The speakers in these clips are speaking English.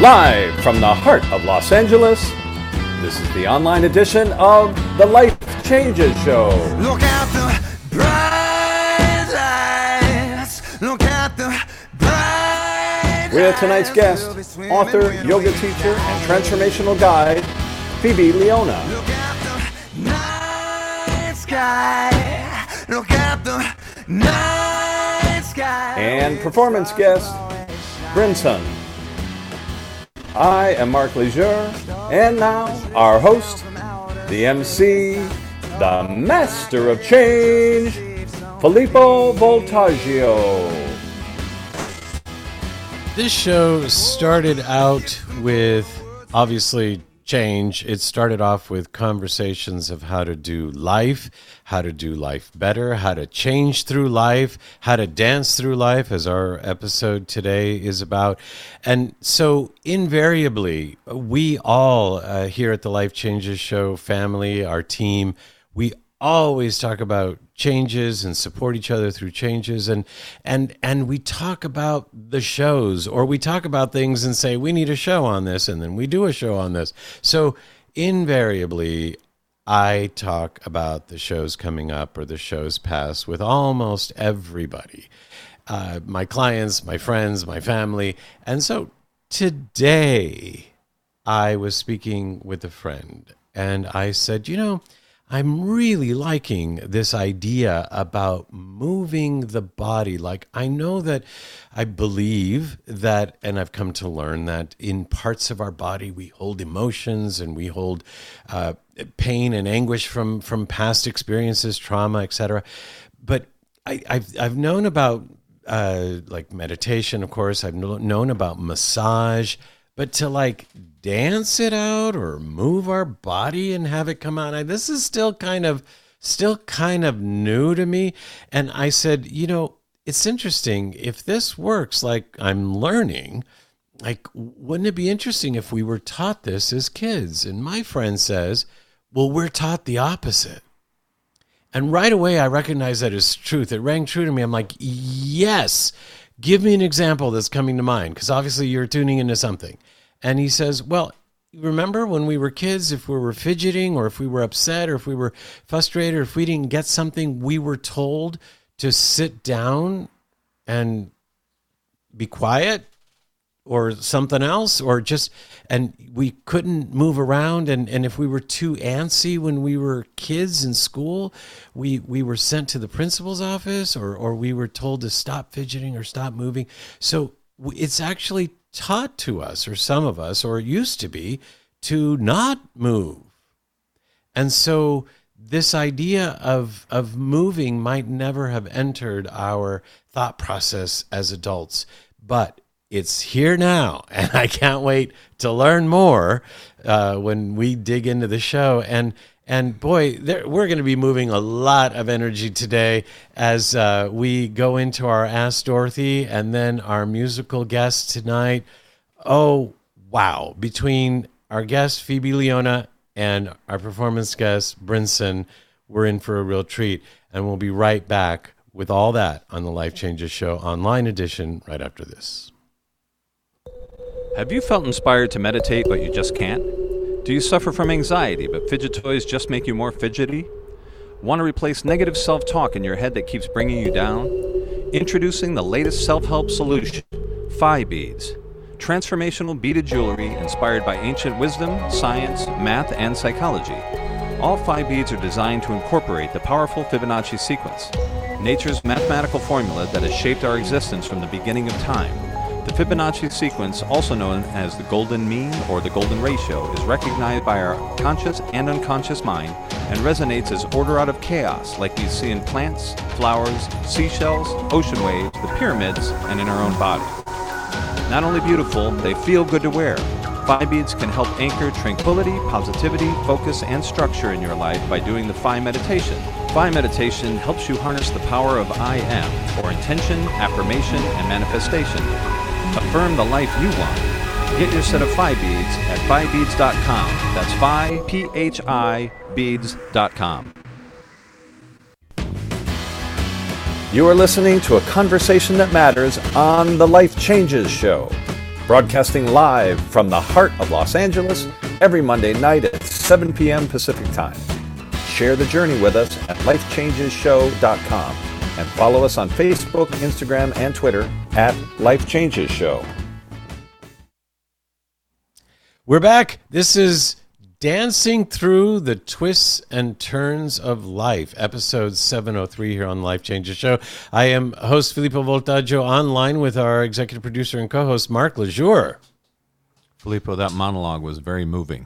Live from the heart of Los Angeles, this is the online edition of the Life Changes Show. Look at the bright lights. Look at the bright With tonight's guest, author, yoga teacher, and transformational guide, Phoebe Leona. Look at the night sky. Look at the night sky. And performance guest, Brinson. I am Mark Leisure, and now our host, the MC, the Master of Change, Filippo Voltaggio. This show started out with, obviously, change. It started off with conversations of how to do life better, how to change through life, how to dance through life, as our episode today is about. And so invariably, we all here at the Life Changes Show family, our team, we always talk about changes and support each other through changes, and we talk about the shows, or we talk about things and say we need a show on this, and then we do a show on this. So invariably I talk about the shows coming up or the shows past with almost everybody, my clients, my friends, my family. And so today I was speaking with a friend, and I said, I'm really liking this idea about moving the body. Like, I know that I believe that, and I've come to learn that in parts of our body, we hold emotions and we hold pain and anguish from past experiences, trauma, etc. But I've known about like meditation, of course. I've known about massage, but to dance it out or move our body and have it come out, this is still kind of new to me. And I said, it's interesting if this works like I'm learning, wouldn't it be interesting if we were taught this as kids? And my friend says, well, we're taught the opposite. And right away I recognize that as truth. It rang true to me. I'm like, yes, give me an example that's coming to mind, because obviously you're tuning into something. And he says, well, remember when we were kids, if we were fidgeting or if we were upset or if we were frustrated or if we didn't get something, we were told to sit down and be quiet or something else, and we couldn't move around. And if we were too antsy when we were kids in school, we were sent to the principal's office or we were told to stop fidgeting or stop moving. So it's actually taught to us, or some of us, or it used to be, to not move. And so this idea of moving might never have entered our thought process as adults, but it's here now, and I can't wait to learn more when we dig into the show. And boy, we're going to be moving a lot of energy today as we go into our Ask Dorothy and then our musical guest tonight. Oh, wow. Between our guest, Phoebe Leona, and our performance guest, Brinson, we're in for a real treat. And we'll be right back with all that on the Life Changes Show online edition right after this. Have you felt inspired to meditate, but you just can't? Do you suffer from anxiety, but fidget toys just make you more fidgety? Want to replace negative self-talk in your head that keeps bringing you down? Introducing the latest self-help solution, Phi Beads. Transformational beaded jewelry inspired by ancient wisdom, science, math, and psychology. All Phi Beads are designed to incorporate the powerful Fibonacci sequence, nature's mathematical formula that has shaped our existence from the beginning of time. The Fibonacci sequence, also known as the golden mean or the golden ratio, is recognized by our conscious and unconscious mind and resonates as order out of chaos, like we see in plants, flowers, seashells, ocean waves, the pyramids, and in our own body. Not only beautiful, they feel good to wear. Phi Beads can help anchor tranquility, positivity, focus, and structure in your life by doing the Phi meditation. Phi meditation helps you harness the power of I am, or intention, affirmation, and manifestation. Affirm the life you want. Get your set of Phi Beads at PhiBeads.com. That's Phi, P-H-I, Beads.com. You are listening to a conversation that matters on the Life Changes Show. broadcasting live from the heart of Los Angeles every Monday night at 7 p.m. Pacific Time. Share the journey with us at lifechangeshow.com and follow us on Facebook, Instagram, and Twitter at Life Changes Show. We're back. This is Dancing Through the Twists and Turns of Life, episode 703 here on Life Changes Show. I am host Filippo Voltaggio, online with our executive producer and co-host Mark Lejour. Filippo, that monologue was very moving.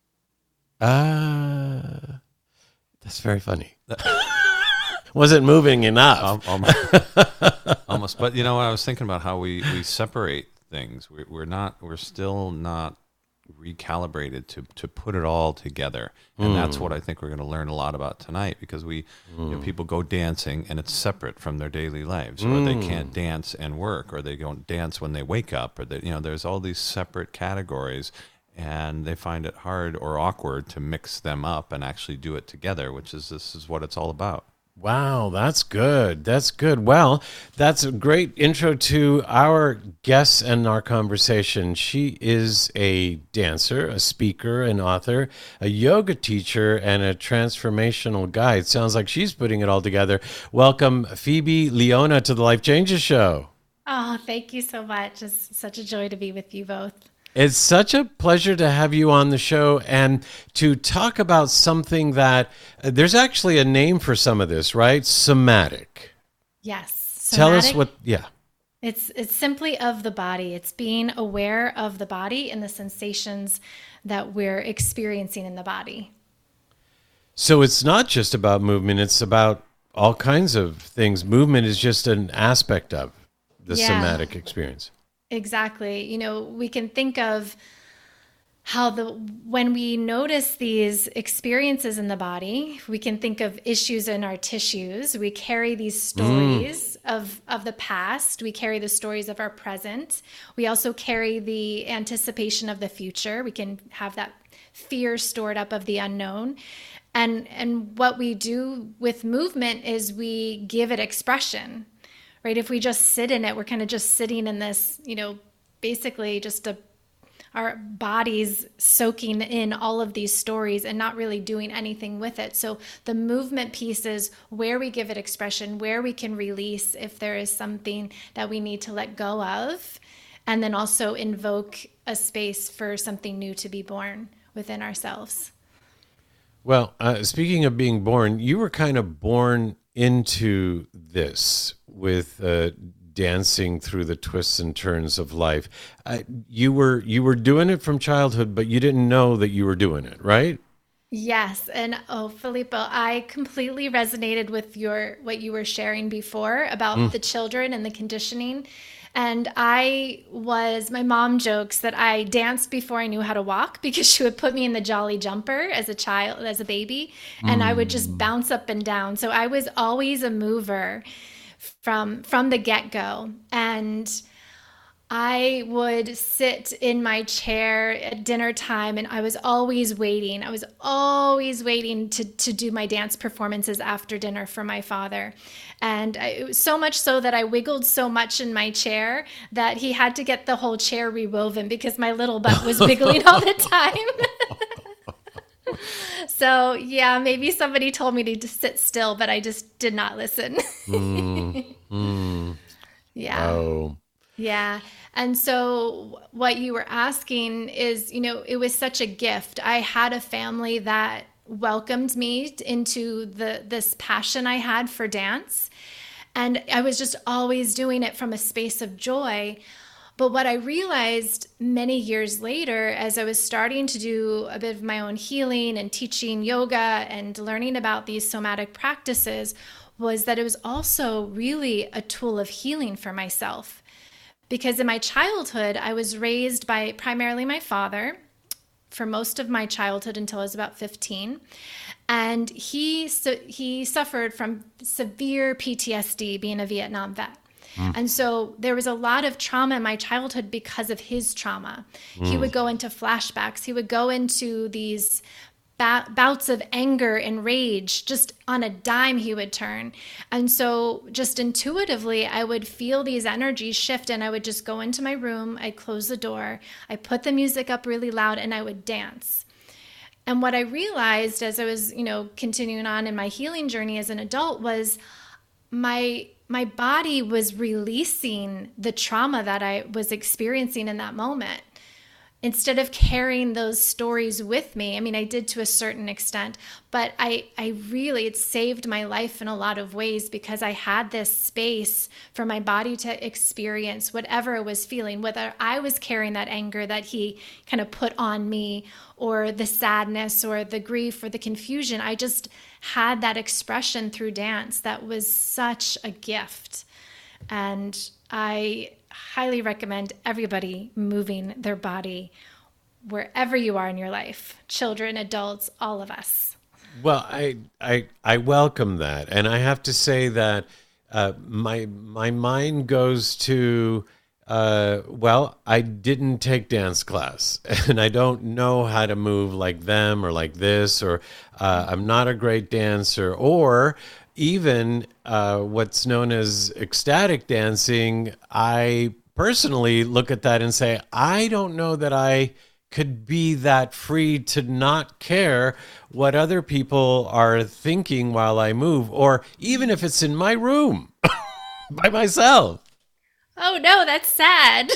That's very funny. Wasn't moving enough. Almost. But you know what? I was thinking about how we separate things. We're still not recalibrated to put it all together, and that's what I think we're going to learn a lot about tonight, because people go dancing and it's separate from their daily lives, or they can't dance and work, or they don't dance when they wake up, or there's all these separate categories, and they find it hard or awkward to mix them up and actually do it together, this is what it's all about. Wow, that's good. That's good. Well, that's a great intro to our guest and our conversation. She is a dancer, a speaker, an author, a yoga teacher, and a transformational guide. Sounds like she's putting it all together. Welcome, Phoebe Leona, to the Life Changes Show. Oh, thank you so much. It's such a joy to be with you both. It's such a pleasure to have you on the show and to talk about something that there's actually a name for some of this, right? Somatic. Yes. Tell us what, yeah. It's simply of the body. It's being aware of the body and the sensations that we're experiencing in the body. So it's not just about movement, it's about all kinds of things. Movement is just an aspect of the somatic experience. Exactly. We can think of how when we notice these experiences in the body, we can think of issues in our tissues. We carry these stories of the past. We carry the stories of our present. We also carry the anticipation of the future. We can have that fear stored up of the unknown. And what we do with movement is we give it expression. Right? If we just sit in it, we're kind of just sitting in this, basically just our bodies soaking in all of these stories and not really doing anything with it. So the movement piece is where we give it expression, where we can release if there is something that we need to let go of, and then also invoke a space for something new to be born within ourselves. Well, speaking of being born, you were kind of born into this with dancing through the twists and turns of life. You were doing it from childhood, but you didn't know that you were doing it, right? Yes. And Filippo, I completely resonated with what you were sharing before about the children and the conditioning. And my mom jokes that I danced before I knew how to walk, because she would put me in the Jolly Jumper as a baby, and I would just bounce up and down. So I was always a mover from the get-go. And I would sit in my chair at dinner time, and I was always waiting. I was always waiting to do my dance performances after dinner for my father. And it was so much so that I wiggled so much in my chair that he had to get the whole chair rewoven because my little butt was wiggling all the time. So, yeah, maybe somebody told me to sit still, but I just did not listen. Yeah. Oh. Yeah. And so what you were asking is, it was such a gift. I had a family that welcomed me into this passion I had for dance. And I was just always doing it from a space of joy. But what I realized many years later, as I was starting to do a bit of my own healing and teaching yoga and learning about these somatic practices, was that it was also really a tool of healing for myself. Because in my childhood, I was raised by primarily my father for most of my childhood until I was about 15. And he suffered from severe PTSD, being a Vietnam vet. And so there was a lot of trauma in my childhood because of his trauma. He would go into flashbacks. He would go into these bouts of anger and rage. Just on a dime he would turn. And so just intuitively, I would feel these energies shift, and I would just go into my room, I'd close the door, I put the music up really loud, and I would dance. And what I realized as I was, continuing on in my healing journey as an adult was my body was releasing the trauma that I was experiencing in that moment. Instead of carrying those stories with me, I mean, I did to a certain extent, but it saved my life in a lot of ways, because I had this space for my body to experience whatever it was feeling, whether I was carrying that anger that he kind of put on me, or the sadness or the grief or the confusion. I just had that expression through dance that was such a gift. And I highly recommend everybody moving their body wherever you are in your life, children, adults, all of us. Well, I welcome that. And I have to say that my mind goes to, I didn't take dance class, and I don't know how to move like them or like this, or I'm not a great dancer, or even what's known as ecstatic dancing. I personally look at that and say, I don't know that I could be that free to not care what other people are thinking while I move, or even if it's in my room by myself. Oh no, that's sad.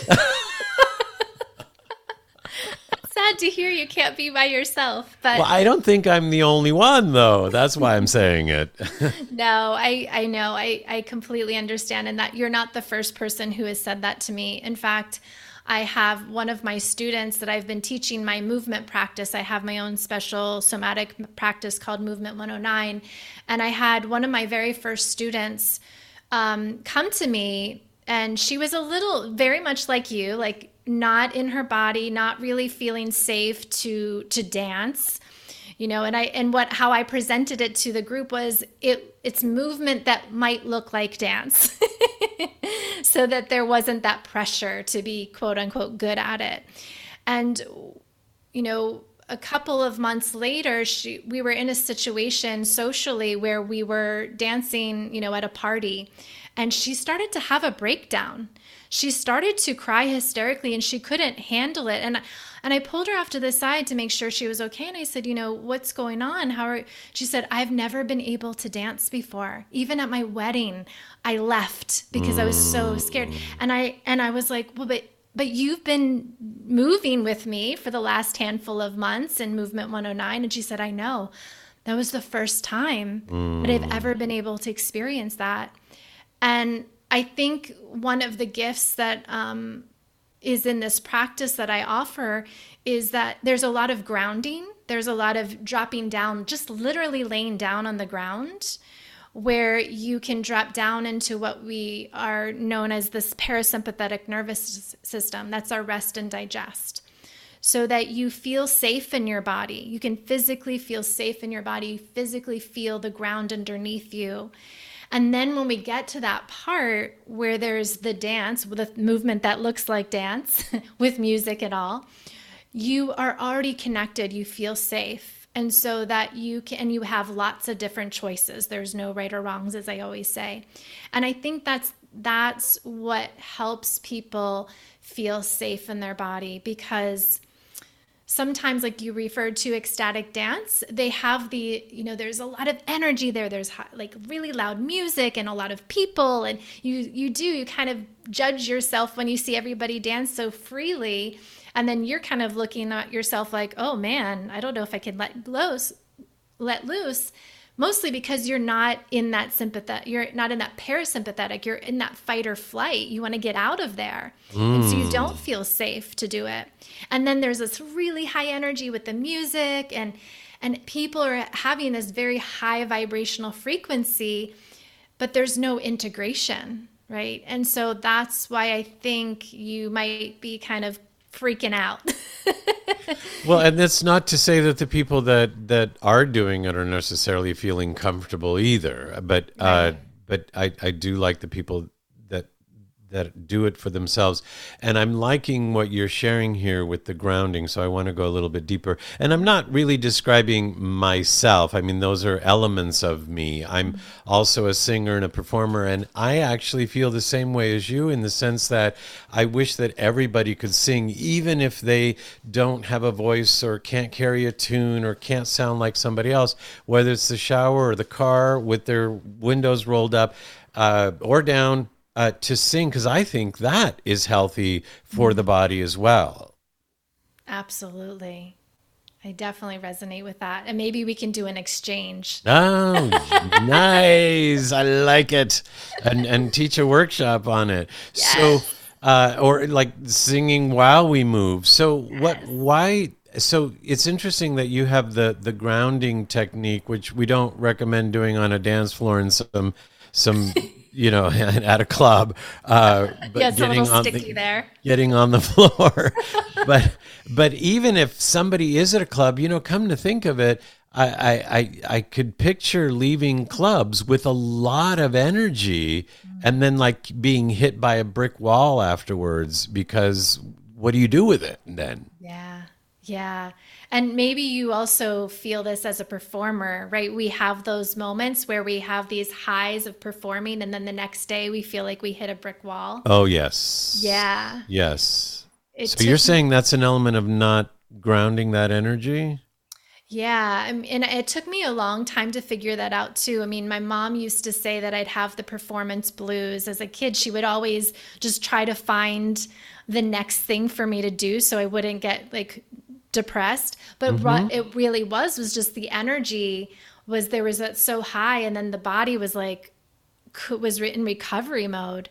Sad to hear you can't be by yourself. But Well, I don't think I'm the only one, though. That's why I'm saying it. No, I know. I completely understand, and that you're not the first person who has said that to me. In fact, I have one of my students that I've been teaching my movement practice. I have my own special somatic practice called Movement 109. And I had one of my very first students come to me, and she was very much like you, like not in her body, not really feeling safe to dance. How I presented it to the group was it's movement that might look like dance, so that there wasn't that pressure to be quote unquote good at it. And a couple of months later, we were in a situation socially where we were dancing, at a party, and she started to have a breakdown. She started to cry hysterically, and she couldn't handle it. And I pulled her off to the side to make sure she was okay. And I said, what's going on? She said, I've never been able to dance before. Even at my wedding, I left because I was so scared. And I was like, well, but you've been moving with me for the last handful of months in Movement 109. And she said, I know. That was the first time that I've ever been able to experience that. And I think one of the gifts that is in this practice that I offer is that there's a lot of grounding. There's a lot of dropping down, just literally laying down on the ground, where you can drop down into what we are known as this parasympathetic nervous system. That's our rest and digest. So that you feel safe in your body. You can physically feel safe in your body, physically feel the ground underneath you. And then when we get to that part where there's the dance, with a movement that looks like dance, with music and all, you are already connected, you feel safe. And so that you have lots of different choices. There's no right or wrongs, as I always say. And I think that's what helps people feel safe in their body, because sometimes, like you referred to ecstatic dance, they have there's a lot of energy there. There's like really loud music and a lot of people. And you kind of judge yourself when you see everybody dance so freely. And then you're kind of looking at yourself like, oh man, I don't know if I can let loose. Mostly because you're not in that you're not in that parasympathetic, you're in that fight or flight. You want to get out of there. And so you don't feel safe to do it. And then there's this really high energy with the music, and people are having this very high vibrational frequency, but there's no integration, right? And so that's why I think you might be kind of freaking out. Well, and that's not to say that the people that are doing it are necessarily feeling comfortable either. But Right. but I do like the people that do it for themselves. And I'm liking what you're sharing here with the grounding, so I want to go a little bit deeper. And I'm not really describing myself. I mean, those are elements of me. I'm also a singer and a performer, and I actually feel the same way as you, in the sense that I wish that everybody could sing, even if they don't have a voice or can't carry a tune or can't sound like somebody else, whether it's the shower or the car with their windows rolled up or down, to sing, because I think that is healthy for the body as well. Absolutely. I definitely resonate with that. And maybe we can do an exchange. Oh, nice. I like it. And teach a workshop on it. Yes. So, or like singing while we move. So why? So it's interesting that you have the grounding technique, which we don't recommend doing on a dance floor and some at a club, but It's a little sticky there. Getting on the floor. but even if somebody is at a club, come to think of it, I could picture leaving clubs with a lot of energy and then like being hit by a brick wall afterwards, because what do you do with it then? Yeah. And maybe you also feel this as a performer, right? We have those moments where we have these highs of performing, and then the next day we feel like we hit a brick wall. Oh, yes. Yeah. Yes. So you're saying that's an element of not grounding that energy? Yeah. And it took me a long time to figure that out too. I mean, my mom used to say that I'd have the performance blues. As a kid, she would always just try to find the next thing for me to do so I wouldn't get like depressed. But what it really was just the energy was that so high, and then the body was was in recovery mode.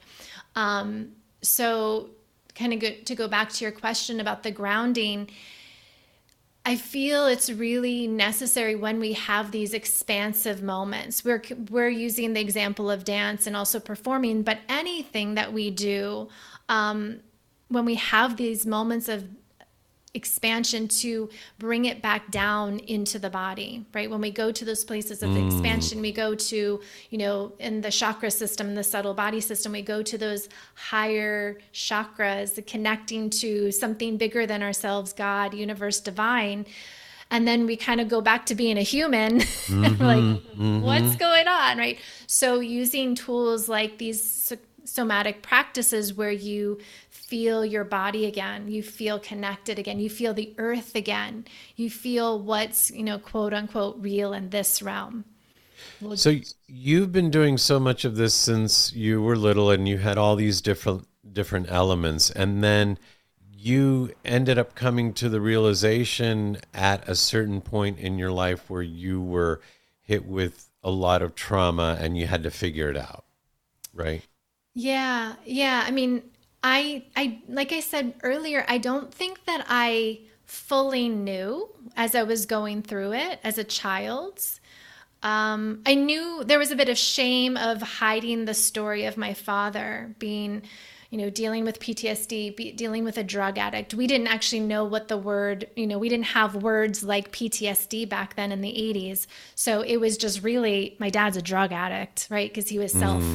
So kind of to go back to your question about the grounding, I feel it's really necessary when we have these expansive moments. We're using the example of dance and also performing, but anything that we do, when we have these moments of expansion, to bring it back down into the body, right? When we go to those places of expansion, we go to, in the chakra system, the subtle body system, we go to those higher chakras, connecting to something bigger than ourselves, God, universe, divine. And then we kind of go back to being a human, what's going on, right? So using tools like these somatic practices where you feel your body again, you feel connected again, you feel the earth again, you feel what's, quote unquote, real in this realm. So you've been doing so much of this since you were little, and you had all these different elements, and then you ended up coming to the realization at a certain point in your life where you were hit with a lot of trauma and you had to figure it out, right? Yeah. I mean, I like I said earlier, I don't think that I fully knew as I was going through it as a child. I knew there was a bit of shame of hiding the story of my father being, dealing with PTSD, dealing with a drug addict. We didn't actually know what the word, we didn't have words like PTSD back then in the 80s. So it was just really, my dad's a drug addict, right? Because he was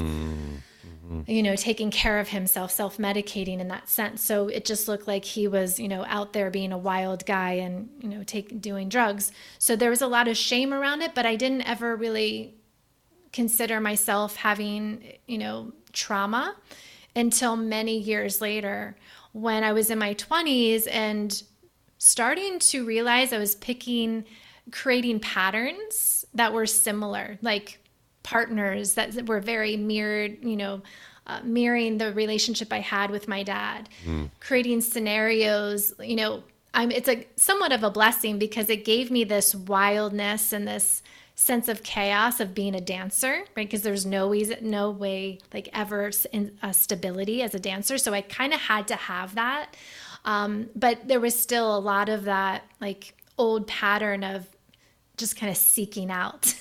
taking care of himself, self-medicating in that sense. So it just looked like he was, out there being a wild guy and, doing drugs. So there was a lot of shame around it, but I didn't ever really consider myself having, trauma until many years later, when I was in my 20s and starting to realize I was creating patterns that were similar, like partners that were very mirrored, mirroring the relationship I had with my dad, creating scenarios, it's somewhat of a blessing, because it gave me this wildness and this sense of chaos of being a dancer, right? Because there's no way like ever in stability as a dancer. So I kind of had to have that. But there was still a lot of that like old pattern of just kind of seeking out.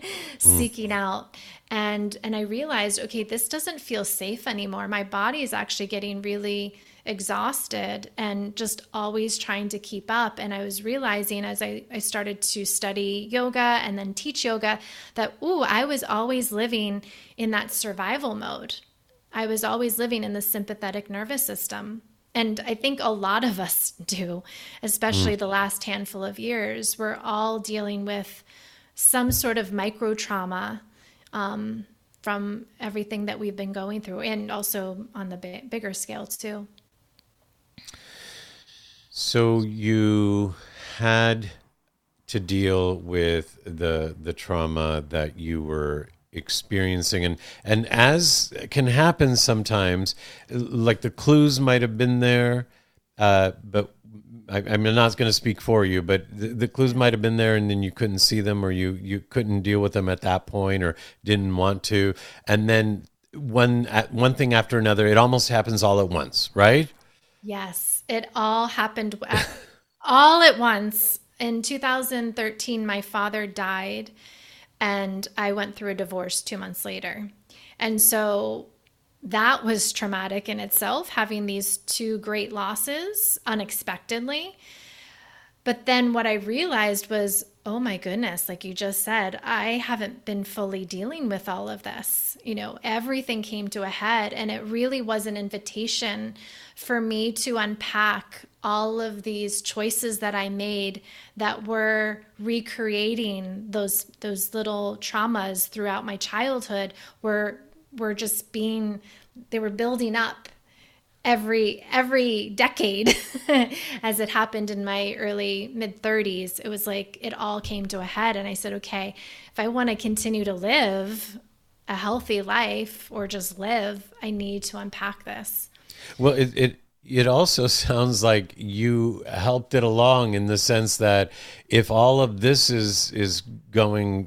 And I realized, okay, this doesn't feel safe anymore. My body is actually getting really exhausted and just always trying to keep up. And I was realizing as I started to study yoga and then teach yoga that, I was always living in that survival mode. I was always living in the sympathetic nervous system. And I think a lot of us do, especially the last handful of years. We're all dealing with some sort of micro trauma from everything that we've been going through, and also on the bigger scale too. So you had to deal with the trauma that you were experiencing, and as can happen sometimes, like the clues might have been there, but I'm not going to speak for you, but the clues might have been there, and then you couldn't see them, or you couldn't deal with them at that point, or didn't want to, and then one thing after another, it almost happens all at once, right? Yes, it all happened all at once. In 2013, my father died, and I went through a divorce 2 months later. And so that was traumatic in itself, having these two great losses unexpectedly. But then what I realized was, oh my goodness, like you just said, I haven't been fully dealing with all of this. You know, everything came to a head, and it really was an invitation for me to unpack all of these choices that I made that were recreating those little traumas throughout my childhood, were just being, they were building up every decade as it happened in my early mid-30s. It was like it all came to a head, and I said, okay, if I want to continue to live a healthy life, or just live, I need to unpack this. Well, it also sounds like you helped it along, in the sense that if all of this is going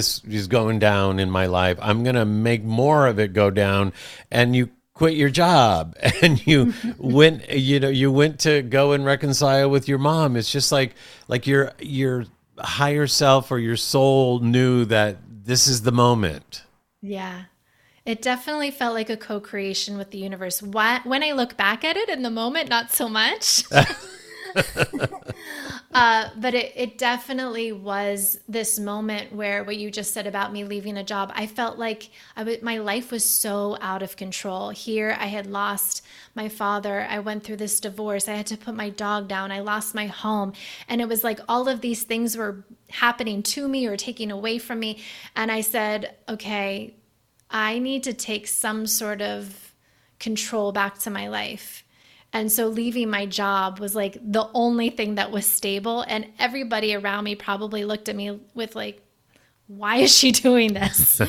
down in my life, I'm going to make more of it go down. And you quit your job, and you went to go and reconcile with your mom. It's just like your higher self, or your soul, knew that this is the moment. Yeah. It definitely felt like a co-creation with the universe. When I look back at it in the moment, not so much. But it definitely was this moment where, what you just said about me leaving a job, I felt like my life was so out of control. Here, I had lost my father. I went through this divorce. I had to put my dog down. I lost my home. And it was like all of these things were happening to me or taking away from me. And I said, okay, I need to take some sort of control back to my life. And so leaving my job was like the only thing that was stable. And everybody around me probably looked at me with like, why is she doing this?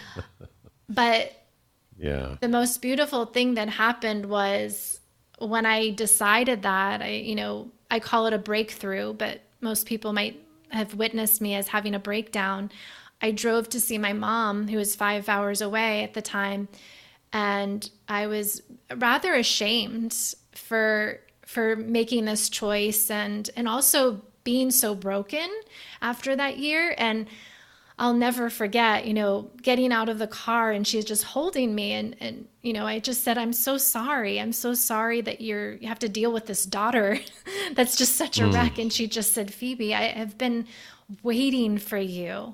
But yeah, the most beautiful thing that happened was when I decided that, I call it a breakthrough, but most people might have witnessed me as having a breakdown. I drove to see my mom, who was 5 hours away at the time, and I was rather ashamed for making this choice, and also being so broken after that year. And I'll never forget, getting out of the car, and she's just holding me, and I just said, I'm so sorry. I'm so sorry that you have to deal with this daughter that's just such a wreck. And she just said, Phoebe, I have been waiting for you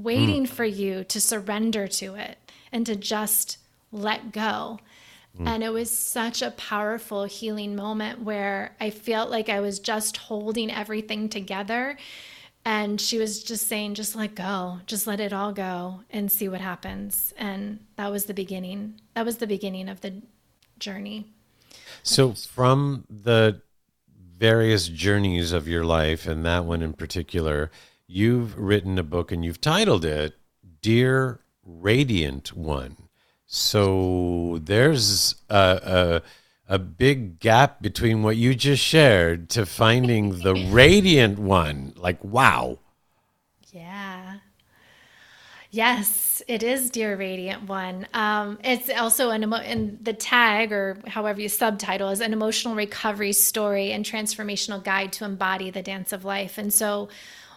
to surrender to it and to just let go. And it was such a powerful healing moment where I felt like I was just holding everything together. And she was just saying, just let go, just let it all go and see what happens. And that was the beginning. That was the beginning of the journey. So from the various journeys of your life, and that one in particular, you've written a book, and you've titled it Dear Radiant One. So there's a big gap between what you just shared to finding the radiant one. Like, wow. Yeah. Yes, it is Dear Radiant One. It's also in the tag, or however you subtitle, is an emotional recovery story and transformational guide to embody the dance of life. And so,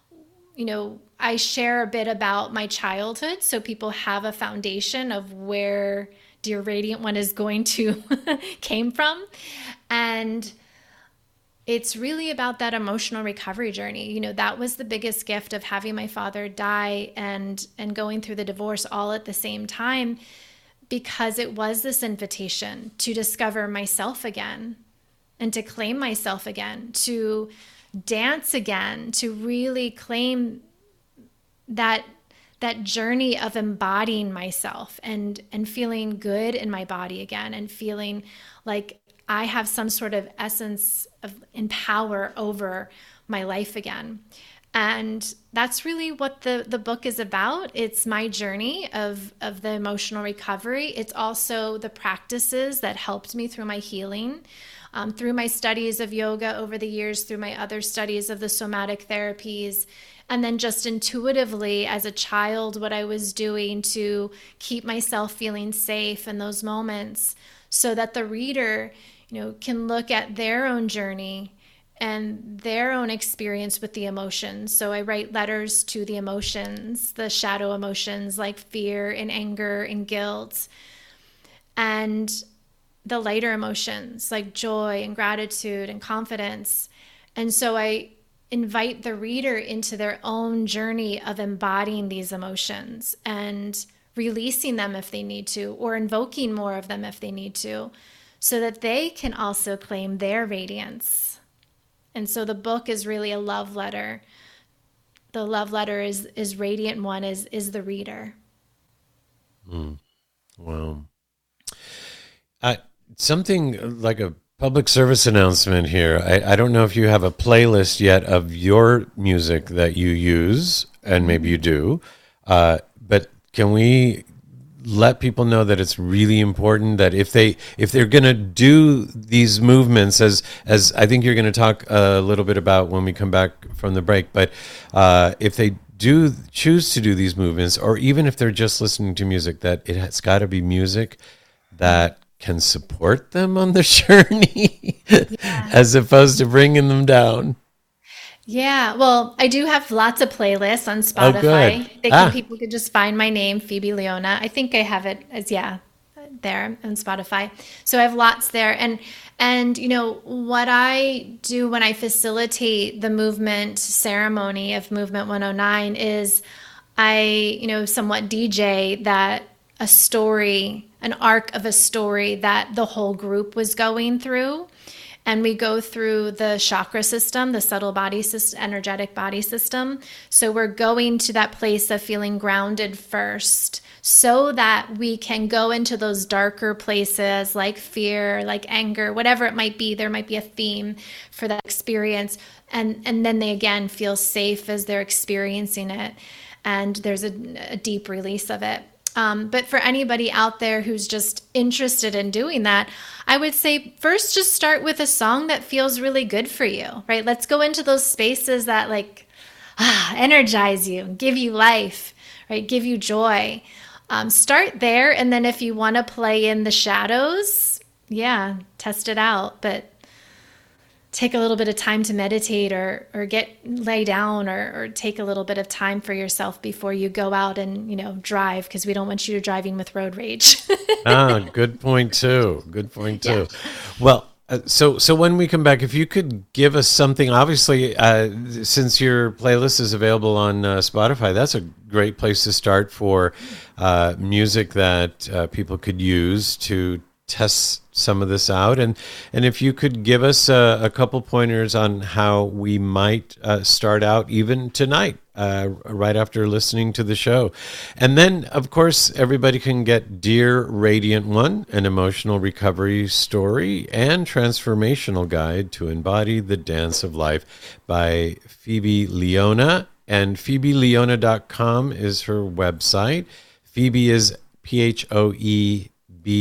I share a bit about my childhood so people have a foundation of where Dear Radiant One is going to came from. And it's really about that emotional recovery journey. That was the biggest gift of having my father die and going through the divorce all at the same time. because it was this invitation to discover myself again and to claim myself again, to dance again, to really claim that journey of embodying myself and feeling good in my body again, and feeling like I have some sort of essence of and power over my life again. And that's really what the book is about. It's my journey of the emotional recovery. It's also the practices that helped me through my healing, through my studies of yoga over the years, through my other studies of the somatic therapies, and then just intuitively as a child, what I was doing to keep myself feeling safe in those moments, so that the reader, can look at their own journey and their own experience with the emotions. So I write letters to the emotions, the shadow emotions like fear and anger and guilt, and the lighter emotions like joy and gratitude and confidence. And so I invite the reader into their own journey of embodying these emotions and releasing them if they need to, or invoking more of them if they need to, so that they can also claim their radiance. And so the book is really a love letter. The love letter is radiant one, is the reader. Wow. Something like a public service announcement here. I don't know if you have a playlist yet of your music that you use, and maybe you do, but can we let people know that it's really important that if they're going to do these movements, as I think you're going to talk a little bit about when we come back from the break, but if they do choose to do these movements, or even if they're just listening to music, that it's got to be music that can support them on the journey, as opposed to bringing them down. Yeah, well, I do have lots of playlists on Spotify. People could just find my name, Phoebe Leona. I think I have it as there on Spotify. So I have lots there, and what I do when I facilitate the movement ceremony of Movement 109 is I somewhat DJ that a story, an arc of a story that the whole group was going through. And we go through the chakra system, the subtle body system, energetic body system. So we're going to that place of feeling grounded first, so that we can go into those darker places like fear, like anger, whatever it might be. There might be a theme for that experience. And then they again feel safe as they're experiencing it. And there's a deep release of it. But for anybody out there who's just interested in doing that, I would say first just start with a song that feels really good for you, right? Let's go into those spaces that energize you, give you life, right? Give you joy. Start there. And then if you want to play in the shadows, test it out. But take a little bit of time to meditate or lay down or take a little bit of time for yourself before you go out and, drive, because we don't want you driving with road rage. Good point too. Yeah. Well, so when we come back, if you could give us something, obviously, since your playlist is available on Spotify, that's a great place to start for music that people could use to test some of this out, and if you could give us a couple pointers on how we might start out even tonight, right after listening to the show. And then, of course, everybody can get Dear Radiant One, an emotional recovery story and transformational guide to embody the dance of life by Phoebe Leona, and PhoebeLeona.com is her website. Phoebe is PhoeBe,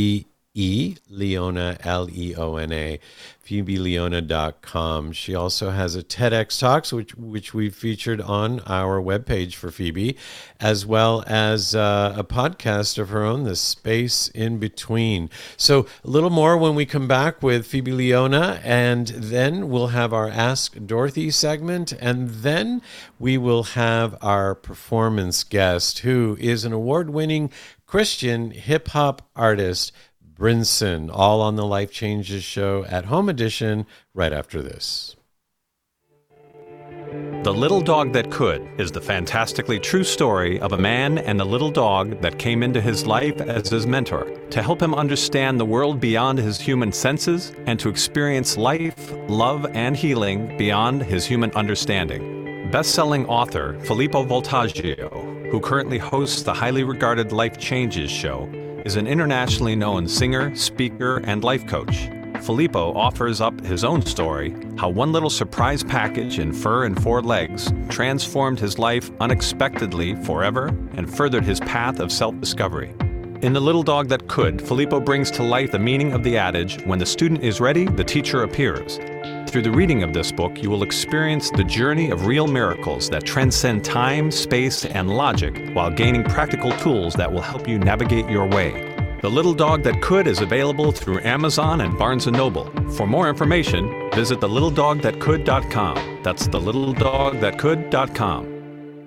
Leona, Leona, PhoebeLeona.com. She also has a TEDx Talks, which we've featured on our webpage for Phoebe, as well as a podcast of her own, The Space in Between. So a little more when we come back with Phoebe Leona, and then we'll have our Ask Dorothy segment, and then we will have our performance guest, who is an award-winning Christian hip-hop artist, Brinson, all on the Life Changes Show at Home Edition right after this. The Little Dog That Could is the fantastically true story of a man and a little dog that came into his life as his mentor to help him understand the world beyond his human senses and to experience life, love, and healing beyond his human understanding. Best-selling author Filippo Voltaggio, who currently hosts the highly regarded Life Changes show, is an internationally known singer, speaker, and life coach. Filippo offers up his own story, how one little surprise package in fur and 4 legs transformed his life unexpectedly forever and furthered his path of self-discovery. In The Little Dog That Could, Filippo brings to life the meaning of the adage, when the student is ready, the teacher appears. Through the reading of this book, you will experience the journey of real miracles that transcend time, space, and logic while gaining practical tools that will help you navigate your way. The Little Dog That Could is available through Amazon and Barnes & Noble. For more information, visit thelittledogthatcould.com. That's thelittledogthatcould.com.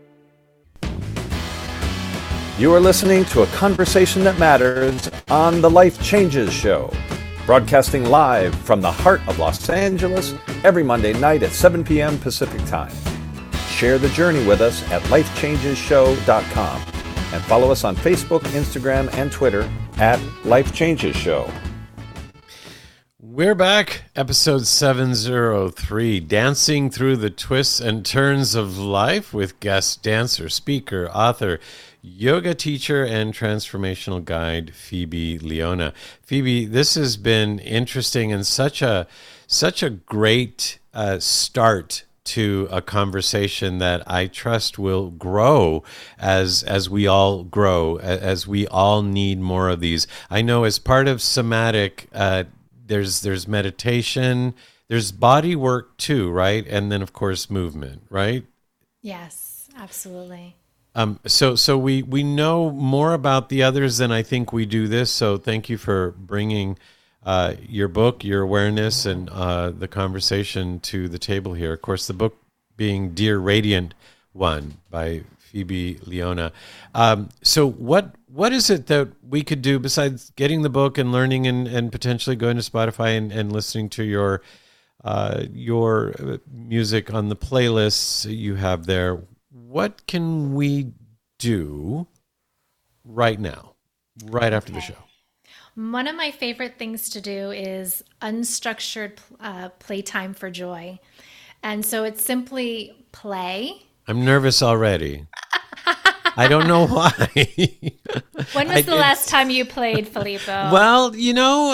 You are listening to A Conversation That Matters on the Life Changes Show, broadcasting live from the heart of Los Angeles every Monday night at 7 p.m. Pacific Time. Share the journey with us at lifechangesshow.com. And follow us on Facebook, Instagram, and Twitter at Life Changes Show. We're back, episode 703, Dancing Through the Twists and Turns of Life with guest dancer, speaker, author, yoga teacher, and transformational guide, Phoebe Leona. Phoebe, this has been interesting and such a great start to a conversation that I trust will grow as we all grow, as we all need more of these. I know as part of somatic, there's meditation, there's body work too, right? And then of course movement, right? Yes, absolutely. So we know more about the others than I think we do this. So thank you for bringing your book, your awareness, and the conversation to the table here. Of course, the book being Dear Radiant One by Phoebe Leona. So what is it that we could do besides getting the book and learning and potentially going to Spotify and listening to your music on the playlists you have there? What can we do right now, right after the show? One of my favorite things to do is unstructured playtime for joy. And so it's simply play. I'm nervous already. I don't know why. When was the last time you played, Filippo? Well, you know,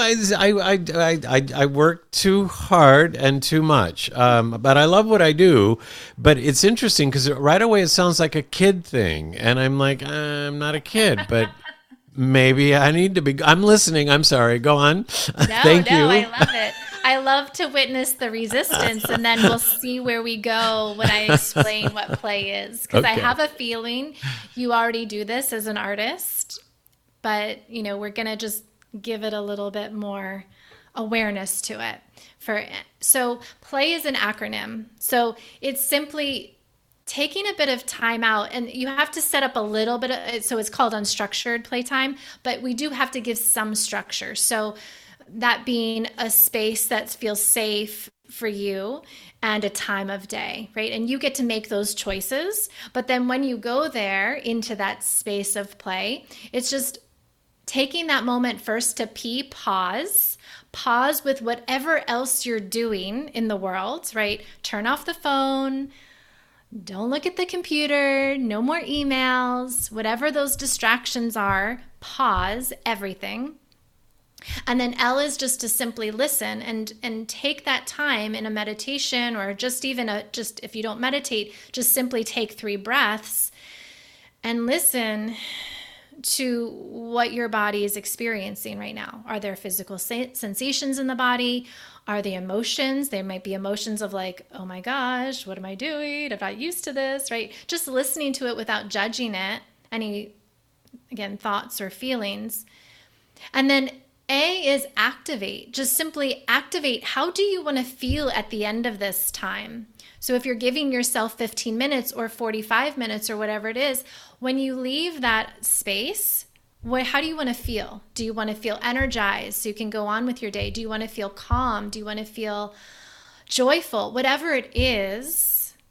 I work too hard and too much, but I love what I do. But it's interesting because right away it sounds like a kid thing. And I'm like, I'm not a kid, but... Maybe I need to be. I'm listening. I'm sorry. Go on. Thank you. I love it. I love to witness the resistance, and then we'll see where we go when I explain what play is. Because I have a feeling you already do this as an artist, but we're gonna just give it a little bit more awareness to it. So play is an acronym. So it's simply taking a bit of time out, and you have to set up a little bit of, so it's called unstructured playtime, but we do have to give some structure. So that being a space that feels safe for you and a time of day, right? And you get to make those choices. But then when you go there into that space of play, it's just taking that moment first to pause with whatever else you're doing in the world, right? Turn off the phone. Don't look at the computer, no more emails, whatever those distractions are, pause everything. And then L is just to simply listen and take that time in a meditation, or just even if you don't meditate, just simply take 3 breaths and listen to what your body is experiencing right now. Are there physical sensations in the body? Are the emotions? There might be emotions of like, oh my gosh, what am I doing? I'm not used to this, right? Just listening to it without judging it, any, again, thoughts or feelings. And then A is activate. Just simply activate. How do you want to feel at the end of this time? So if you're giving yourself 15 minutes or 45 minutes or whatever it is, when you leave that space, how do you want to feel? Do you want to feel energized so you can go on with your day? Do you want to feel calm? Do you want to feel joyful? Whatever it is,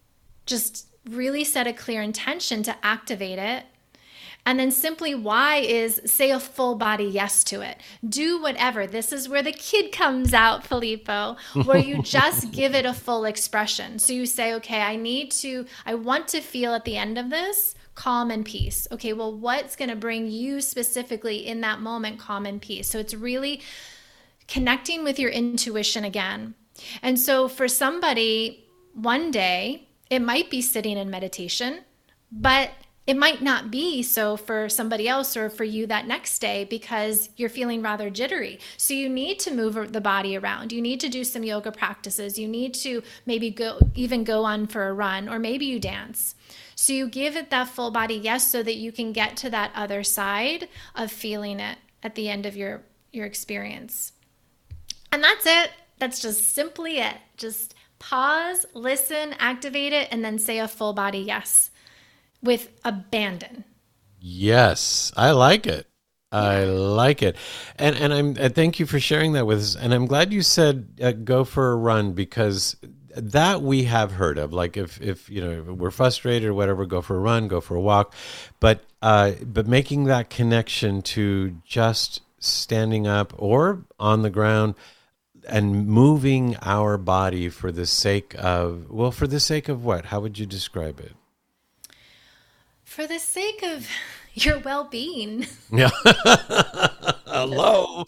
just really set a clear intention to activate it. And then simply why is say a full body yes to it. Do whatever. This is where the kid comes out, Filippo, where you just give it a full expression. So you say, okay, I want to feel at the end of this calm and peace. Okay, well, what's going to bring you specifically in that moment calm and peace? So it's really connecting with your intuition again. And so for somebody, one day, it might be sitting in meditation, but it might not be so for somebody else or for you that next day because you're feeling rather jittery. So you need to move the body around. You need to do some yoga practices. You need to maybe go on for a run, or maybe you dance. So you give it that full body yes so that you can get to that other side of feeling it at the end of your experience. And that's it. That's just simply it. Just pause, listen, activate it, and then say a full body yes with abandon. Yes, I like it. I like it. And thank you for sharing that with us. And I'm glad you said go for a run, because that we have heard of. Like if we're frustrated or whatever, go for a run, go for a walk. But making that connection to just standing up or on the ground and moving our body for the sake of what? How would you describe it? For the sake of your well-being. Yeah. Hello.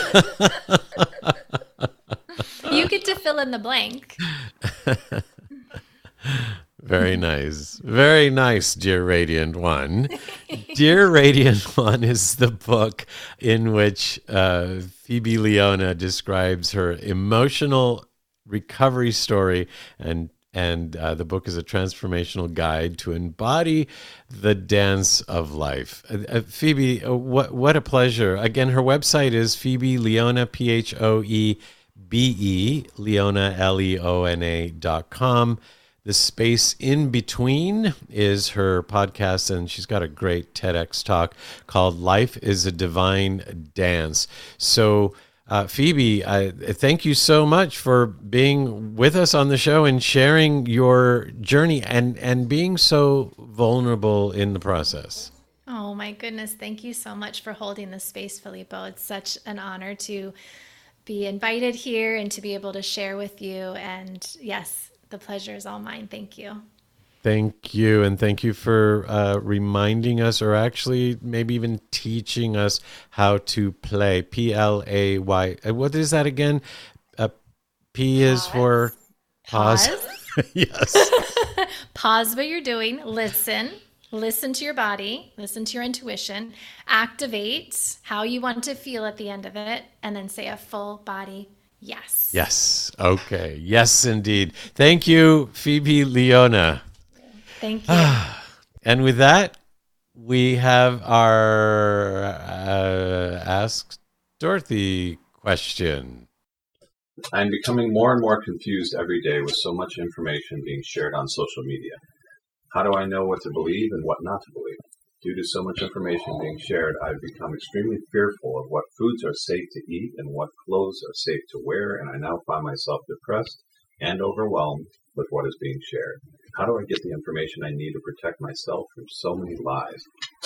You get to fill in the blank. Very nice. Very nice, Dear Radiant One. Dear Radiant One is the book in which Phoebe Leona describes her emotional recovery story, and the book is a transformational guide to embody the dance of life. Phoebe, what a pleasure. Again, her website is Phoebe Leona, PhoeBe, Leona, Leona.com. The Space in Between is her podcast, and she's got a great TEDx talk called Life is a Divine Dance. So, Phoebe, thank you so much for being with us on the show and sharing your journey and being so vulnerable in the process. Oh, my goodness. Thank you so much for holding this space, Filippo. It's such an honor to be invited here and to be able to share with you. And yes, the pleasure is all mine. Thank you. Thank you. And thank you for reminding us, or actually maybe even teaching us how to play. Play. What is that again? P is for pause. Yes. Pause what you're doing. Listen to your body. Listen to your intuition. Activate how you want to feel at the end of it. And then say a full body yes. Yes. Okay. Yes, indeed. Thank you, Phoebe Leona. Thank you. And with that, we have our Ask Dorothy question. I'm becoming more and more confused every day with so much information being shared on social media. How do I know what to believe and what not to believe? Due to so much information being shared, I've become extremely fearful of what foods are safe to eat and what clothes are safe to wear, and I now find myself depressed and overwhelmed with what is being shared. How do I get the information I need to protect myself from so many lies?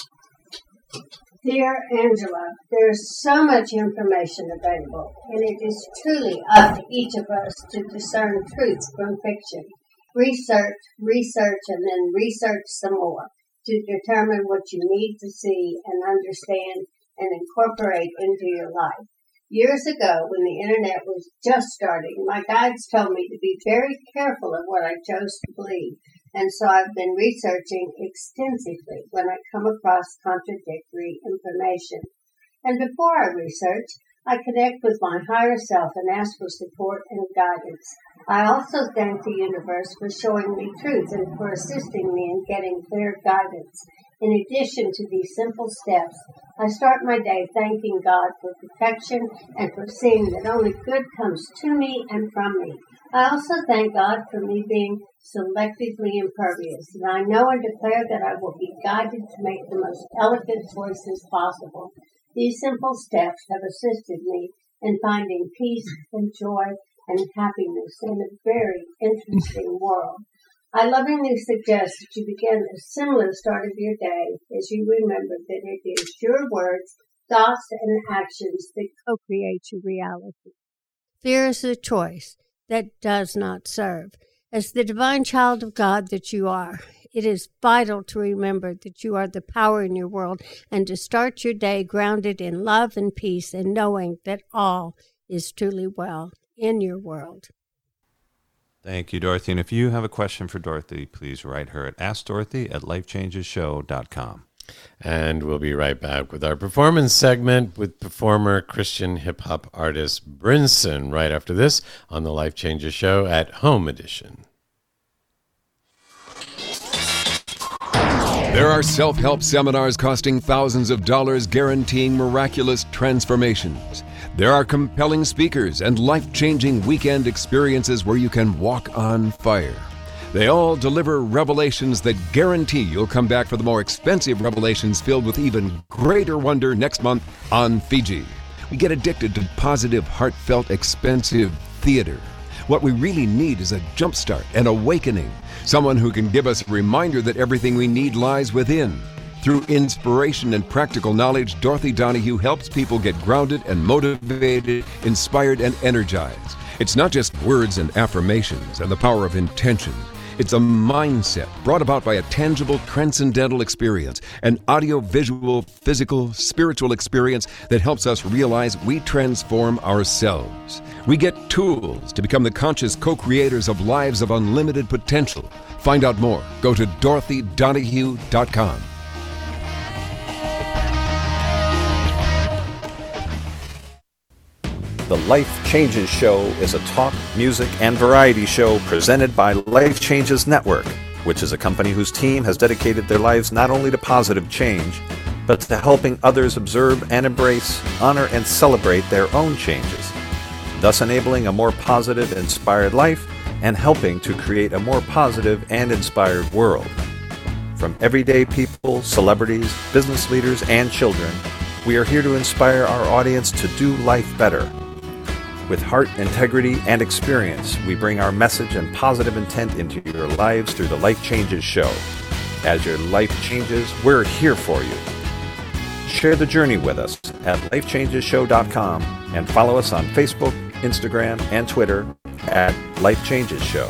Dear Angela, there's so much information available, and it is truly up to each of us to discern truth from fiction. Research, and then research some more to determine what you need to see and understand and incorporate into your life. Years ago, when the internet was just starting, my guides told me to be very careful of what I chose to believe, and so I've been researching extensively when I come across contradictory information. And before I research, I connect with my higher self and ask for support and guidance. I also thank the universe for showing me truth and for assisting me in getting clear guidance. In addition to these simple steps, I start my day thanking God for protection and for seeing that only good comes to me and from me. I also thank God for me being selectively impervious, and I know and declare that I will be guided to make the most elegant choices possible. These simple steps have assisted me in finding peace and joy and happiness in a very interesting world. I lovingly suggest that you begin a similar start of your day as you remember that it is your words, thoughts, and actions that co-create your reality. Fear is a choice that does not serve. As the divine child of God that you are, it is vital to remember that you are the power in your world and to start your day grounded in love and peace and knowing that all is truly well in your world. Thank you, Dorothy. And if you have a question for Dorothy, please write her at AskDorothy@LifeChangesShow.com. And we'll be right back with our performance segment with performer, Christian hip-hop artist Brinson right after this on the Life Changes Show at Home Edition. There are self-help seminars costing thousands of dollars guaranteeing miraculous transformations. There are compelling speakers and life-changing weekend experiences where you can walk on fire. They all deliver revelations that guarantee you'll come back for the more expensive revelations filled with even greater wonder next month on Fiji. We get addicted to positive, heartfelt, expensive theater. What we really need is a jumpstart, an awakening, someone who can give us a reminder that everything we need lies within. Through inspiration and practical knowledge, Dorothy Donahue helps people get grounded and motivated, inspired and energized. It's not just words and affirmations and the power of intention. It's a mindset brought about by a tangible, transcendental experience, an audio-visual, physical, spiritual experience that helps us realize we transform ourselves. We get tools to become the conscious co-creators of lives of unlimited potential. Find out more. Go to DorothyDonahue.com. The Life Changes Show is a talk, music, and variety show presented by Life Changes Network, which is a company whose team has dedicated their lives not only to positive change, but to helping others observe and embrace, honor, and celebrate their own changes, thus enabling a more positive, inspired life and helping to create a more positive and inspired world. From everyday people, celebrities, business leaders, and children, we are here to inspire our audience to do life better. With heart, integrity, and experience, we bring our message and positive intent into your lives through the Life Changes Show. As your life changes, we're here for you. Share the journey with us at LifeChangesShow.com and follow us on Facebook, Instagram, and Twitter at Life Changes Show.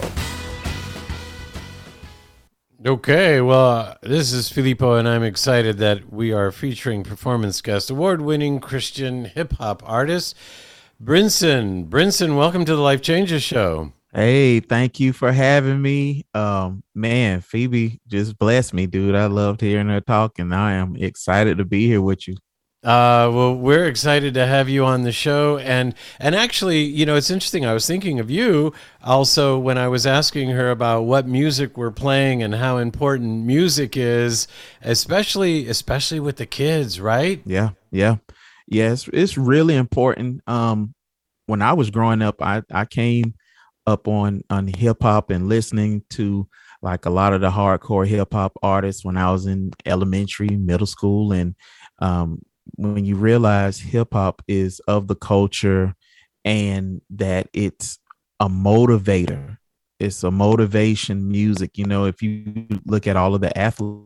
Okay, well, this is Filippo, and I'm excited that we are featuring performance guest, award-winning Christian hip-hop artist, Brinson. Brinson, welcome to the Life Changes Show. Hey, thank you for having me. Man, Phoebe just blessed me, dude. I loved hearing her talk, and I am excited to be here with you. Well, we're excited to have you on the show. And actually, you know, it's interesting. I was thinking of you also when I was asking her about what music we're playing and how important music is, especially with the kids, right? Yeah. It's really important. When I was growing up, I came up on hip hop and listening to like a lot of the hardcore hip hop artists when I was in elementary, middle school. And when you realize hip hop is of the culture and that it's a motivator, it's a motivation music. You know, if you look at all of the athletes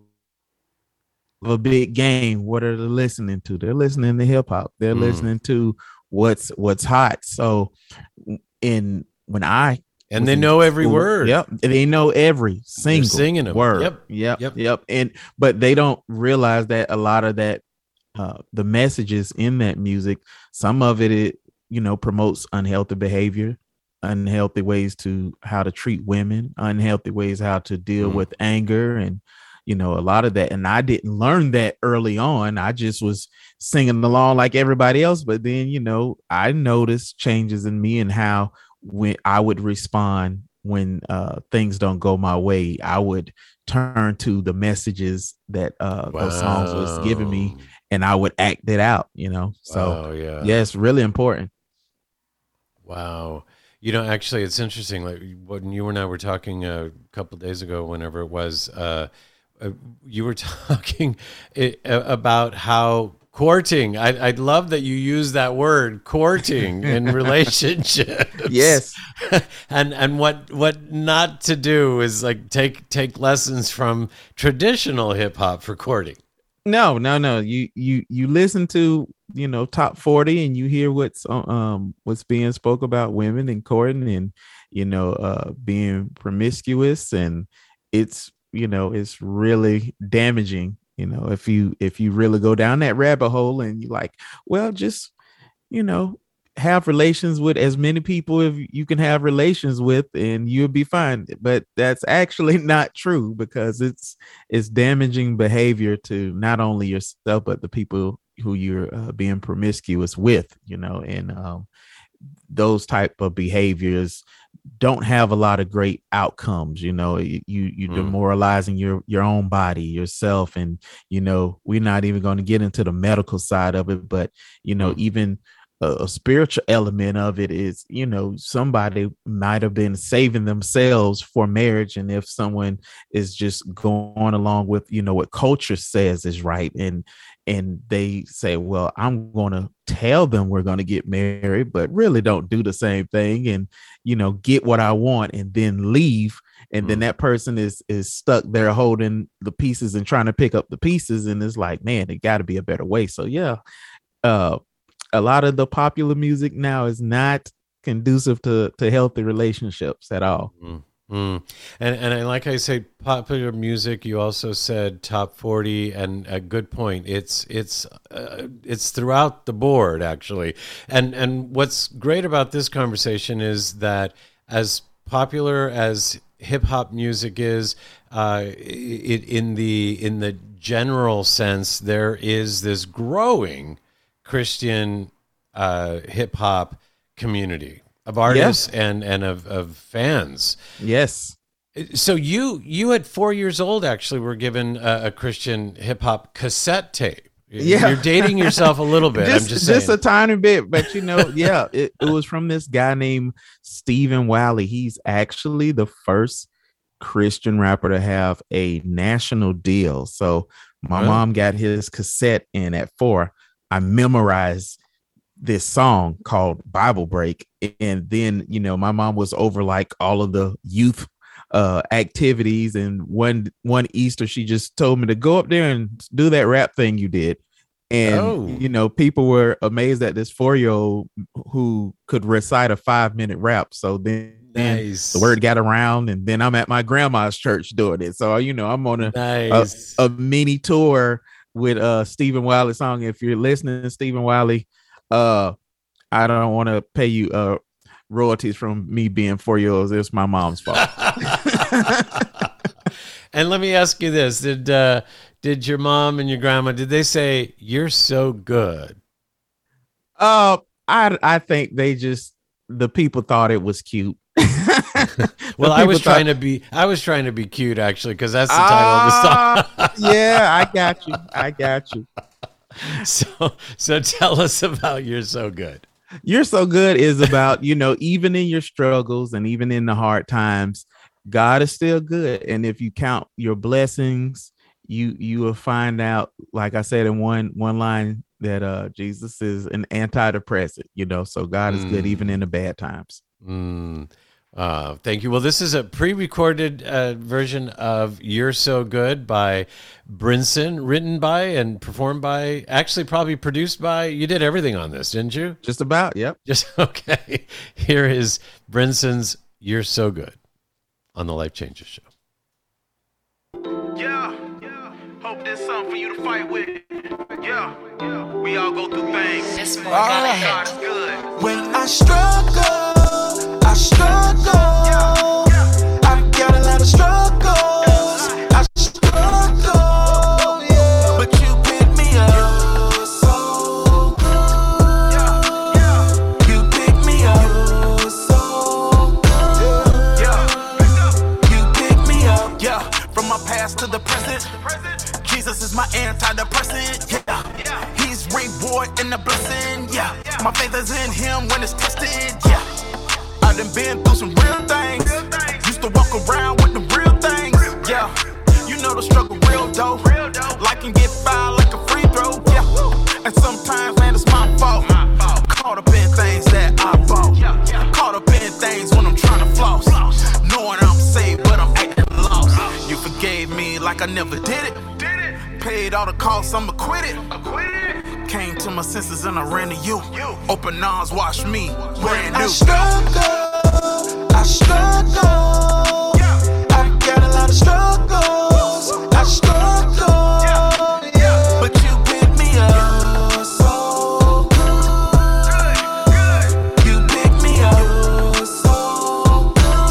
of a big game, what are they listening to? They're listening to hip hop. They're listening to what's hot. So they know every word. Yep. They know every single word. Yep. But they don't realize that a lot of that, the messages in that music, some of it, you know, promotes unhealthy behavior, unhealthy ways to how to treat women, unhealthy ways how to deal with anger, and you know, a lot of that. And I didn't learn that early on. I just was singing along like everybody else. But then, you know, I noticed changes in me and how when I would respond when things don't go my way. I would turn to the messages that those songs was giving me, and I would act it out, you know. So yeah, it's really important. Wow. You know, actually, it's interesting. Like when you and I were talking a couple of days ago, whenever it was, you were talking about how Courting. I love that you use that word, courting, in relationships. Yes. and what not to do is like take lessons from traditional hip hop for courting. No. You listen to, top 40 and you hear what's being spoke about women and courting and, being promiscuous, and it's really damaging. If you really go down that rabbit hole and you like, well, just, have relations with as many people as you can have relations with and you'll be fine. But that's actually not true, because it's damaging behavior to not only yourself, but the people who you're being promiscuous with, and those type of behaviors don't have a lot of great outcomes. You demoralizing your own body, yourself. And, we're not even going to get into the medical side of it, but, even a spiritual element of it is, somebody might have been saving themselves for marriage. And if someone is just going along with, what culture says is right, and they say, well, I'm going to tell them we're going to get married, but really don't do the same thing and, get what I want and then leave. And then that person is stuck there holding the pieces and trying to pick up the pieces. And it's like, man, it got to be a better way. So, yeah, a lot of the popular music now is not conducive to healthy relationships at all. And like I say, popular music, you also said top 40, and a good point. It's throughout the board, actually. And what's great about this conversation is that as popular as hip hop music is, in the general sense, there is this growing Christian hip hop community of artists and of fans. Yes. So you at 4 years old actually were given a Christian hip hop cassette tape. Yeah. You're dating yourself a little bit. I'm just saying. Just a tiny bit, but yeah, it was from this guy named Stephen Wiley. He's actually the first Christian rapper to have a national deal. So my mom got his cassette, and at 4, I memorized this song called Bible Break. And then, my mom was over like all of the youth activities. And one Easter, she just told me to go up there and do that rap thing you did. And, people were amazed at this 4-year-old who could recite a 5-minute rap. So then the word got around, and then I'm at my grandma's church doing it. So, I'm on a mini tour with Stephen Wiley song. If you're listening, Stephen Wiley, I don't want to pay you royalties from me being 4 years old. It's my mom's fault. And let me ask you this: Did your mom and your grandma, did they say you're so good? I think the people thought it was cute. Well, I was trying to be cute, actually, because that's the title of the song. Yeah, I got you. So tell us about You're So Good. You're So Good is about, even in your struggles and even in the hard times, God is still good. And if you count your blessings, you will find out, like I said in one line, that Jesus is an antidepressant, so God is good even in the bad times. Thank you. Well, this is a pre-recorded version of You're So Good by Brinson, written by and performed by, actually probably produced by, you did everything on this, didn't you? Just about, yep. Okay. Here is Brinson's You're So Good on the Life Changes Show. Yeah. Hope there's something for you to fight with. Yeah. We all go through things. This more God's good. When I struggle. I've got a lot of struggles. I struggle, yeah. But you pick me up. You're so good. You pick me up. You're so good. You pick me up. Yeah. From my past to the present, Jesus is my antidepressant. Yeah. He's reward and a blessing. Yeah. My faith is in him when it's tested. Yeah. I done been through some real things. Used to walk around with the real things. Yeah, you know the struggle real dope. Like can get fouled like a free throw. Yeah, and I never did it. Paid all the costs, I'm acquitted. Came to my senses and I ran to you. Open arms, watch me, brand new. I struggle. I got a lot of struggles. I struggle. But you pick me up so good. You pick me up so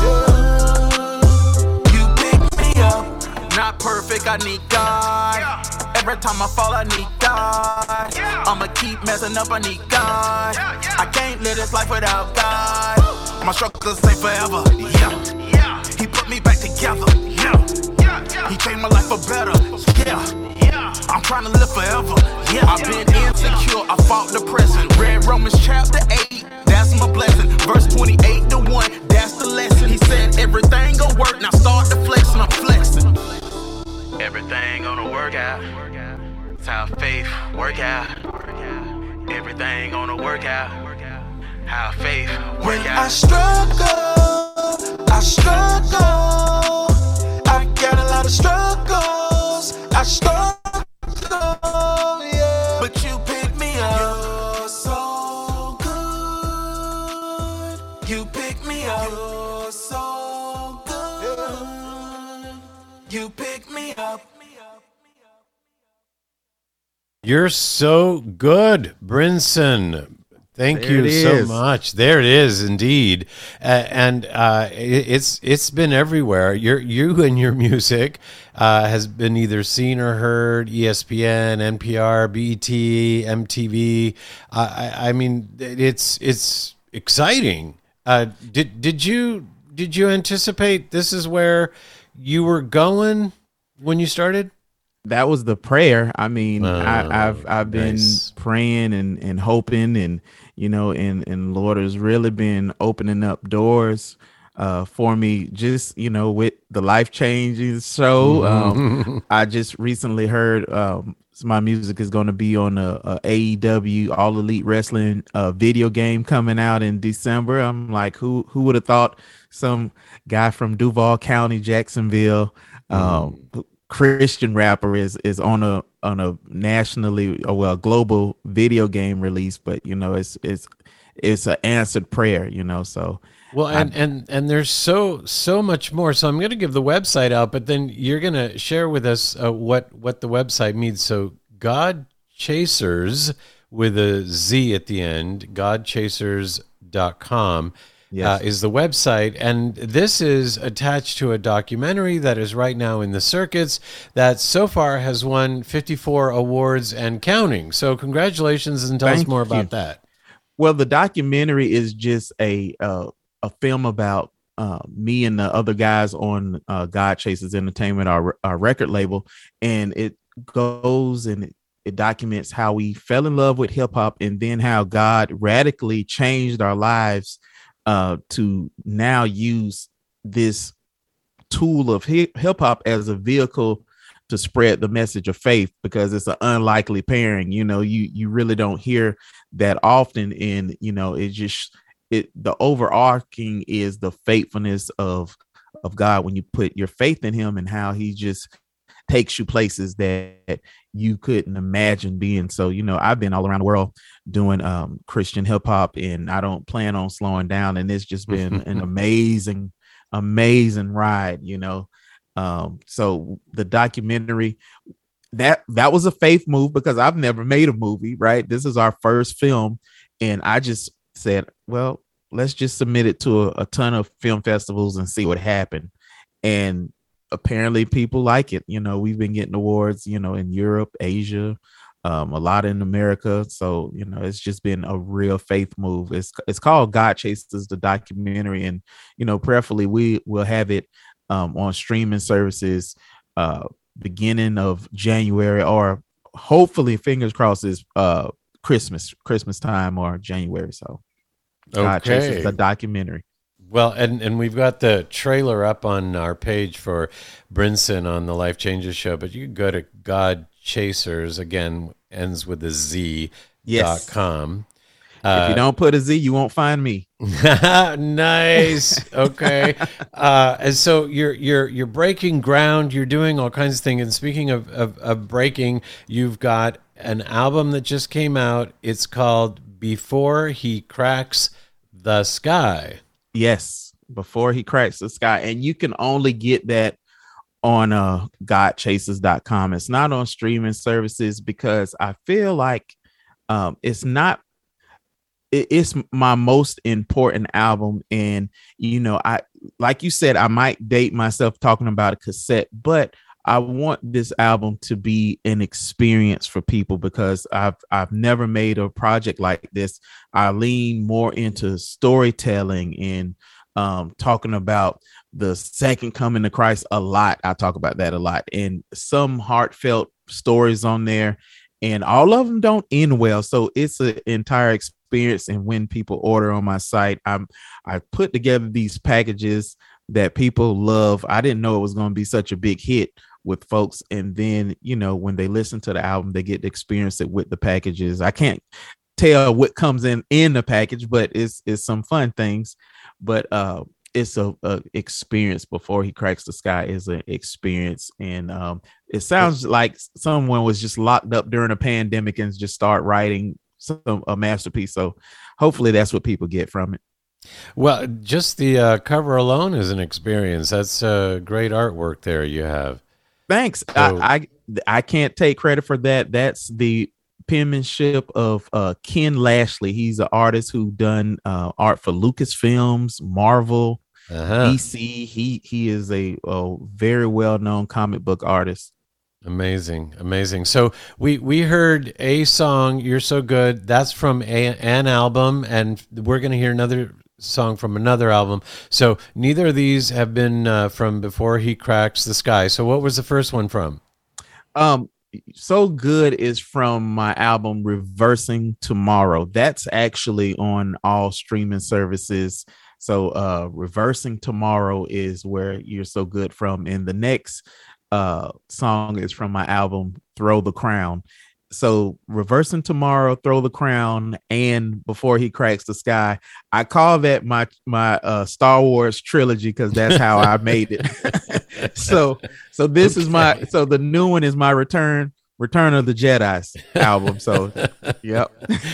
good. You pick me up. Not perfect, I need God. Every time I fall, I need God. I'ma keep messing up, I need God. I can't live this life without God. My struggles ain't forever, yeah. He put me back together, yeah. He changed my life for better, yeah. I'm trying to live forever, yeah. I've been insecure, I fought depression. Read Romans chapter 8, that's my blessing. Verse 28 to 1, that's the lesson. He said everything gon' work, now start to flex and I'm flexing. Everything gonna work out. It's how faith work out. Everything gonna work out. How faith When work I out. struggle. I got a lot of struggles. I struggle, yeah. But you pick me up. You're so good. You pick me up. You're so good. You pick me up. You're so good, Brinson. Thank There you it so is. much. There it is, indeed, and it's been everywhere. You and your music has been either seen or heard. ESPN, NPR, BET, MTV. I mean, it's exciting. Did you anticipate this is where you were going when you started? That was the prayer. I mean, I've been nice. praying and hoping, and and Lord has really been opening up doors for me. Just with the Life Changing show, I just recently heard my music is going to be on a AEW All Elite Wrestling video game coming out in December. I'm like, who would have thought some guy from Duval County, Jacksonville, Christian rapper is on a nationally global video game release, but it's an answered prayer, so well, and there's so much more. So I'm going to give the website out, but then you're going to share with us what the website means. So God Chasers with a Z at the end, godchasers.com. Yes. Is the website, and this is attached to a documentary that is right now in the circuits that so far has won 54 awards and counting. So congratulations, and tell us more about that. Well, the documentary is just a film about me and the other guys on God Chasers Entertainment, our record label, and it goes and it documents how we fell in love with hip hop, and then how God radically changed our lives to now use this tool of hip hop as a vehicle to spread the message of faith, because it's an unlikely pairing. You really don't hear that often, and the overarching is the faithfulness of God when you put your faith in him, and how he just takes you places that you couldn't imagine being. So, I've been all around the world doing Christian hip hop, and I don't plan on slowing down. And it's just been an amazing ride, So the documentary, that was a faith move, because I've never made a movie, right? This is our first film. And I just said, well, let's just submit it to a ton of film festivals and see what happened. And apparently people like it. We've been getting awards, in Europe, Asia, a lot in America. So, it's just been a real faith move. It's called God Chasers, the documentary. And, prayerfully we will have it on streaming services beginning of January, or hopefully, fingers crossed, is Christmas time or January. So God Chasers, the documentary. Well, and we've got the trailer up on our page for Brinson on the Life Changes show, but you can go to God Chasers, again, ends with a Z, Yes. .com. If you don't put a Z, you won't find me. Nice. Okay. And so you're breaking ground. You're doing all kinds of things. And speaking of breaking, you've got an album that just came out. It's called Before He Cracks the Sky. Yes, Before He Cracks the Sky. And you can only get that on godchasers.com. It's not on streaming services because I feel like it's my most important album. And, I, like you said, I might date myself talking about a cassette, but I want this album to be an experience for people because I've never made a project like this. I lean more into storytelling and talking about the second coming of Christ a lot. I talk about that a lot, and some heartfelt stories on there, and all of them don't end well. So it's an entire experience. And when people order on my site, I put together these packages that people love. I didn't know it was going to be such a big hit with folks. And then, when they listen to the album, they get to experience it with the packages. I can't tell what comes in the package, but it's some fun things. But it's a experience. Before He Cracks the Sky is an experience. And it sounds like someone was just locked up during a pandemic and just start writing a masterpiece. So hopefully that's what people get from it. Well, just the cover alone is an experience. That's great artwork there you have. Thanks. So, I can't take credit for that. That's the penmanship of Ken Lashley. He's an artist who done art for Lucasfilms, Marvel, DC. He is a very well-known comic book artist. Amazing. So we heard a song, You're So Good. That's from an album, and we're going to hear another song from another album. So neither of these have been from Before He Cracks the Sky. So what was the first one from? So Good is from my album Reversing Tomorrow. That's actually on all streaming services. So Reversing Tomorrow is where You're So Good from. And the next song is from my album Throw the Crown. So Reversing Tomorrow, Throw the Crown, and Before He Cracks the Sky. I call that my Star Wars trilogy because that's how I made it. So this is the new one is my Return of the Jedi album. So yep.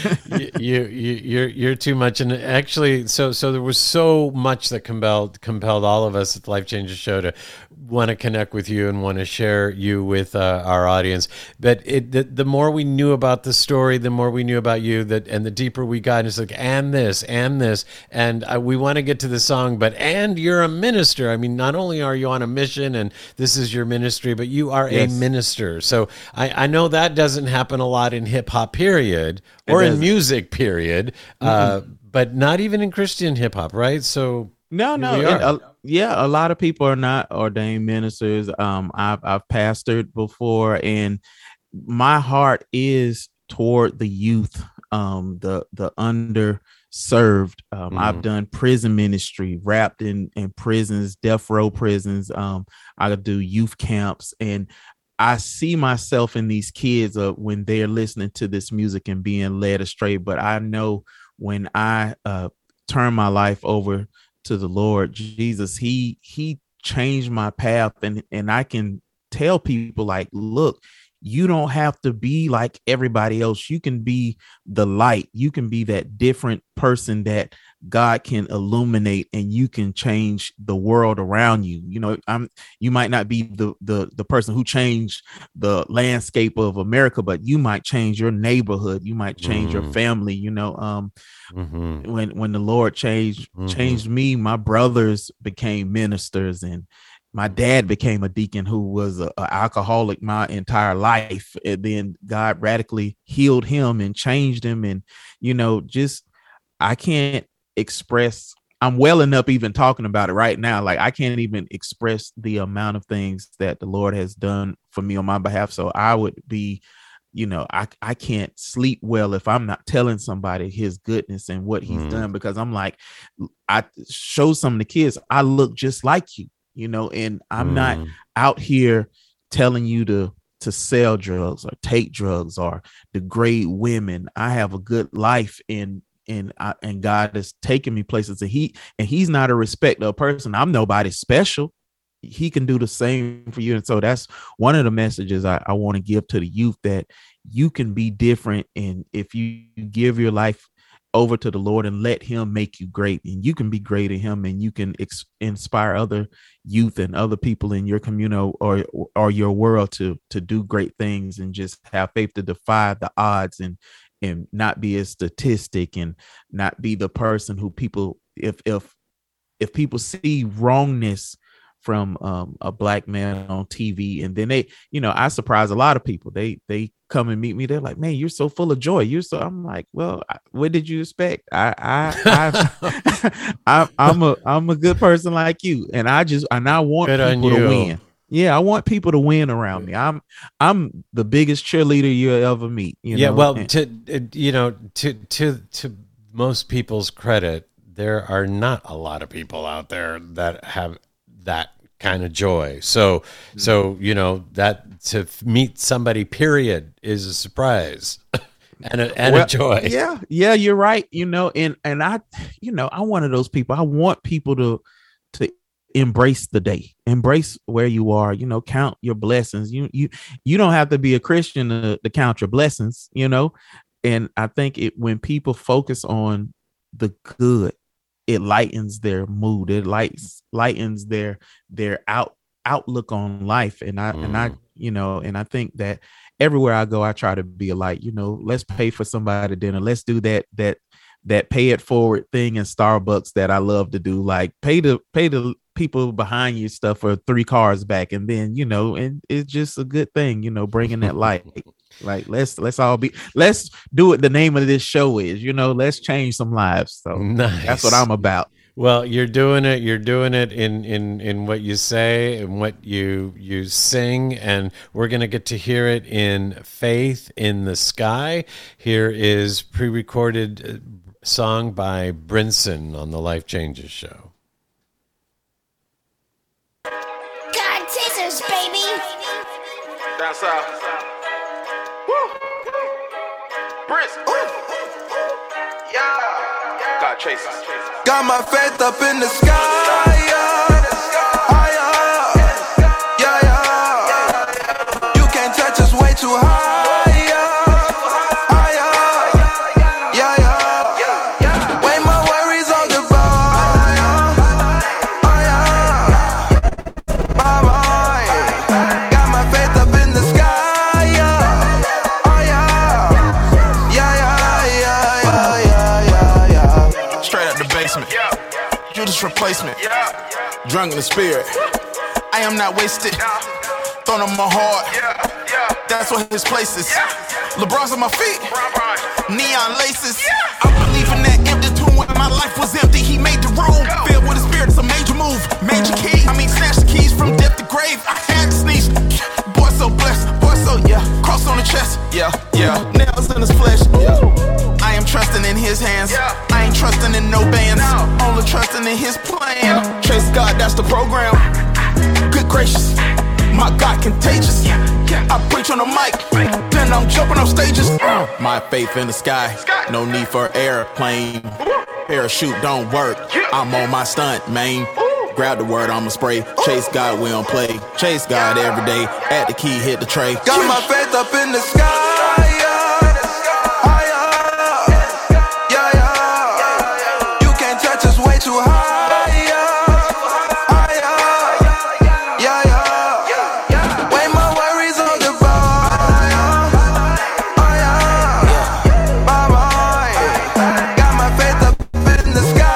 You're too much. And actually, so there was so much that compelled all of us at the Life Changes Show to want to connect with you and want to share you with our audience. But the more we knew about the story, the more we knew about you, and the deeper we got, it's like, and this, and we want to get to the song, but you're a minister. I mean, not only are you on a mission and this is your ministry, but you are a minister. So I know that doesn't happen a lot in hip hop period or in music period, but not even in Christian hip hop, right? So no. A lot of people are not ordained ministers. I've pastored before, and my heart is toward the youth, the underserved. I've done prison ministry, wrapped in prisons, death row prisons. I do youth camps, and I see myself in these kids when they're listening to this music and being led astray. But I know when I turn my life over to the Lord Jesus, he changed my path, and I can tell people, like, look, you don't have to be like everybody else. You can be the light. You can be that different person that God can illuminate, and you can change the world around you. You might not be the person who changed the landscape of America, but you might change your neighborhood. You might change your family. When the Lord changed me, my brothers became ministers, and my dad became a deacon who was an alcoholic my entire life. And then God radically healed him and changed him. And, I can't express, I'm welling up even talking about it right now. Like, I can't even express the amount of things that the Lord has done for me on my behalf. So I would be, I can't sleep well if I'm not telling somebody his goodness and what he's done, because I'm like, I show some of the kids, I look just like you. And I'm not out here telling you to sell drugs or take drugs or degrade women. I have a good life, and God has taken me places, and he's not a respecter of person. I'm nobody special. He can do the same for you. And so that's one of the messages I want to give to the youth, that you can be different. And if you give your life over to the Lord and let him make you great, and you can be great in him, and you can inspire other youth and other people in your community or your world to do great things, and just have faith to defy the odds, and not be a statistic, and not be the person who people, if people see wrongness from a black man on TV, and then I surprise a lot of people. They come and meet me. They're like, "Man, you're so full of joy. I'm like, well, what did you expect? I'm a good person like you, and I want people to win. Yeah, I want people to win around me. I'm the biggest cheerleader you'll ever meet. Well, to most people's credit, there are not a lot of people out there that have that kind of joy. So that to meet somebody, period, is a surprise and a joy. Yeah, you're right. And I'm one of those people. I want people to embrace the day, embrace where you are, count your blessings. You don't have to be a Christian to count your blessings, and I think when people focus on the good, it lightens their mood. It lightens their outlook on life. And I think that everywhere I go, I try to be a light. Let's pay for somebody dinner. Let's do that pay it forward thing in Starbucks that I love to do. Like pay the people behind you stuff for 3 cars back, and then and it's just a good thing. Bringing that light. Like let's do it. The name of this show is, let's change some lives. So nice. That's what I'm about. Well, you're doing it in what you say and what you sing, and we're going to get to hear it in Faith in the Sky. Here is pre-recorded song by Brinson on the Life Changes Show. God scissors, baby. That's Woo! Prince. Yeah. God chases. Got my faith up in the sky. Yeah. You can't touch us, way too high. Way my worries on the got my faith up in the sky. Judas replacement, drunk in the spirit. I am not wasted. Thrown on my heart. That's what his place is. LeBron's on my feet. Neon laces. I believe in that empty tomb when my life was empty. He made the room filled with the spirit. It's a major move, major key. Snatch the keys from death to grave. I had to sneeze. Boy so blessed. Cross on the chest. Nails in his flesh. I am trusting in his hands. I ain't trusting in no bands. Only trusting in his plan. Chase God, that's the program. Good gracious, my God contagious. I preach on the mic, then I'm jumping off stages. My faith in the sky, no need for airplane. Parachute don't work, I'm on my stunt, man. Grab the word, I'ma spray. Chase God, we don't play. Chase God every day. At the key, hit the tray. Got my faith up in the sky. You can't touch us, way too high. Way my worries on the got my faith up in the sky.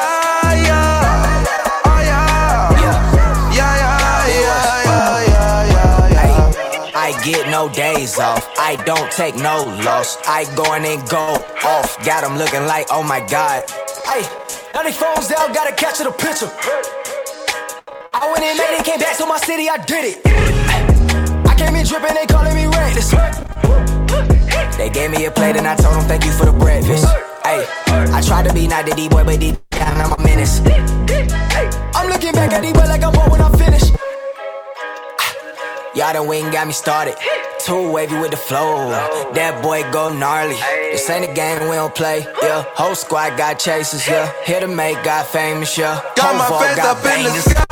I get no days off, I don't take no loss. I go in and go off, got them looking like, oh my God. Hey, now they phones down, gotta capture the picture. I went in late and came back to my city, I did it. I came in dripping, they calling me reckless. They gave me a plate and I told them thank you for the breakfast. Hey, I tried to be not the D-boy, but deep down I'm a menace. I'm looking back at D-boy like I'm bored when I'm finished. Y'all done went and got me started. too wavy with the flow. That boy go gnarly. This ain't a game we don't play. Yeah, whole squad got chasers. Yeah, here to make God famous. Yeah, got my face up in the sky.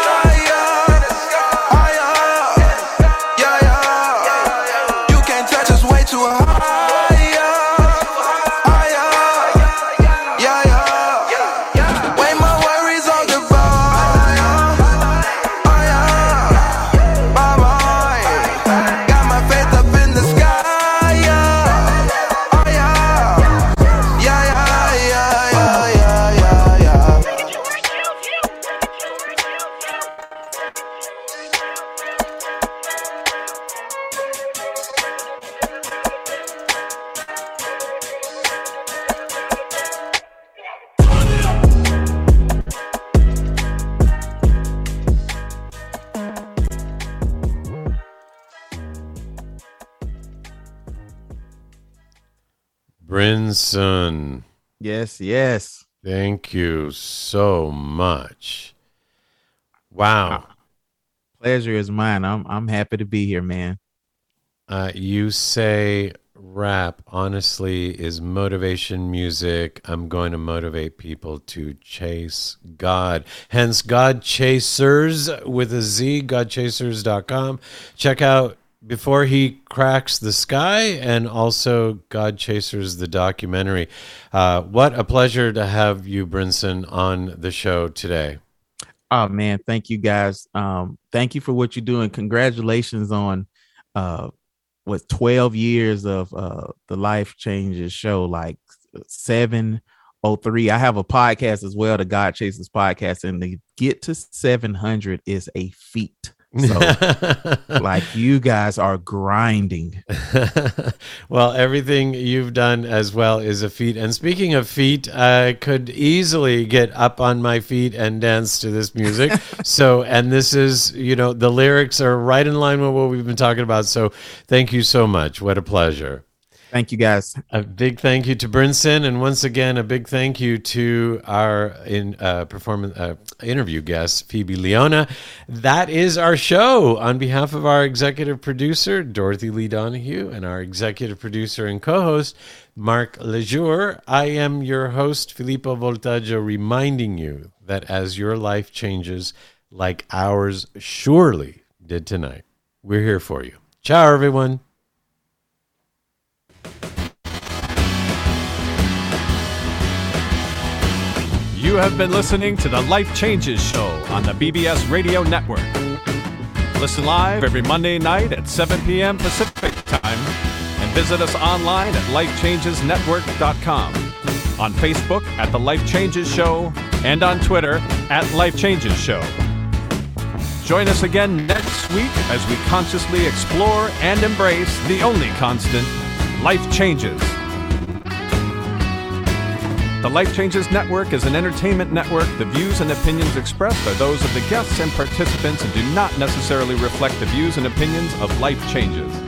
You can't touch us way too high. Brinson. Yes. Thank you so much. Wow. Pleasure is mine. I'm happy to be here, man. You say rap, honestly, is motivation music. I'm going to motivate people to chase God. Hence, God Chasers with a Z, godchasers.com. Check out Before He Cracks the Sky and also God Chasers, the documentary. What a pleasure to have you, Brinson, on the show today. Oh, man. Thank you, guys. Thank you for what you're doing. Congratulations on 12 years of the Life Changes show, like 703. I have a podcast as well, the God Chasers podcast, and to get to 700 is a feat. So like you guys are grinding. Well, everything you've done as well is a feat. And speaking of feet, I could easily get up on my feet and dance to this music. And this is, the lyrics are right in line with what we've been talking about. So thank you so much. What a pleasure. Thank you, guys. A big thank you to Brinson, and once again, a big thank you to our interview guest, Phoebe Leona. That is our show. On behalf of our executive producer, Dorothy Lee Donahue, and our executive producer and co-host, Mark Lejour, I am your host, Filippo Voltaggio, reminding you that as your life changes, like ours surely did tonight, we're here for you. Ciao, everyone. You have been listening to the Life Changes Show on the BBS Radio Network. Listen live every Monday night at 7 p.m. Pacific Time and visit us online at lifechangesnetwork.com, on Facebook at The Life Changes Show, and on Twitter at Life Changes Show. Join us again next week as we consciously explore and embrace the only constant, life changes. The Life Changes Network is an entertainment network. The views and opinions expressed are those of the guests and participants and do not necessarily reflect the views and opinions of Life Changes.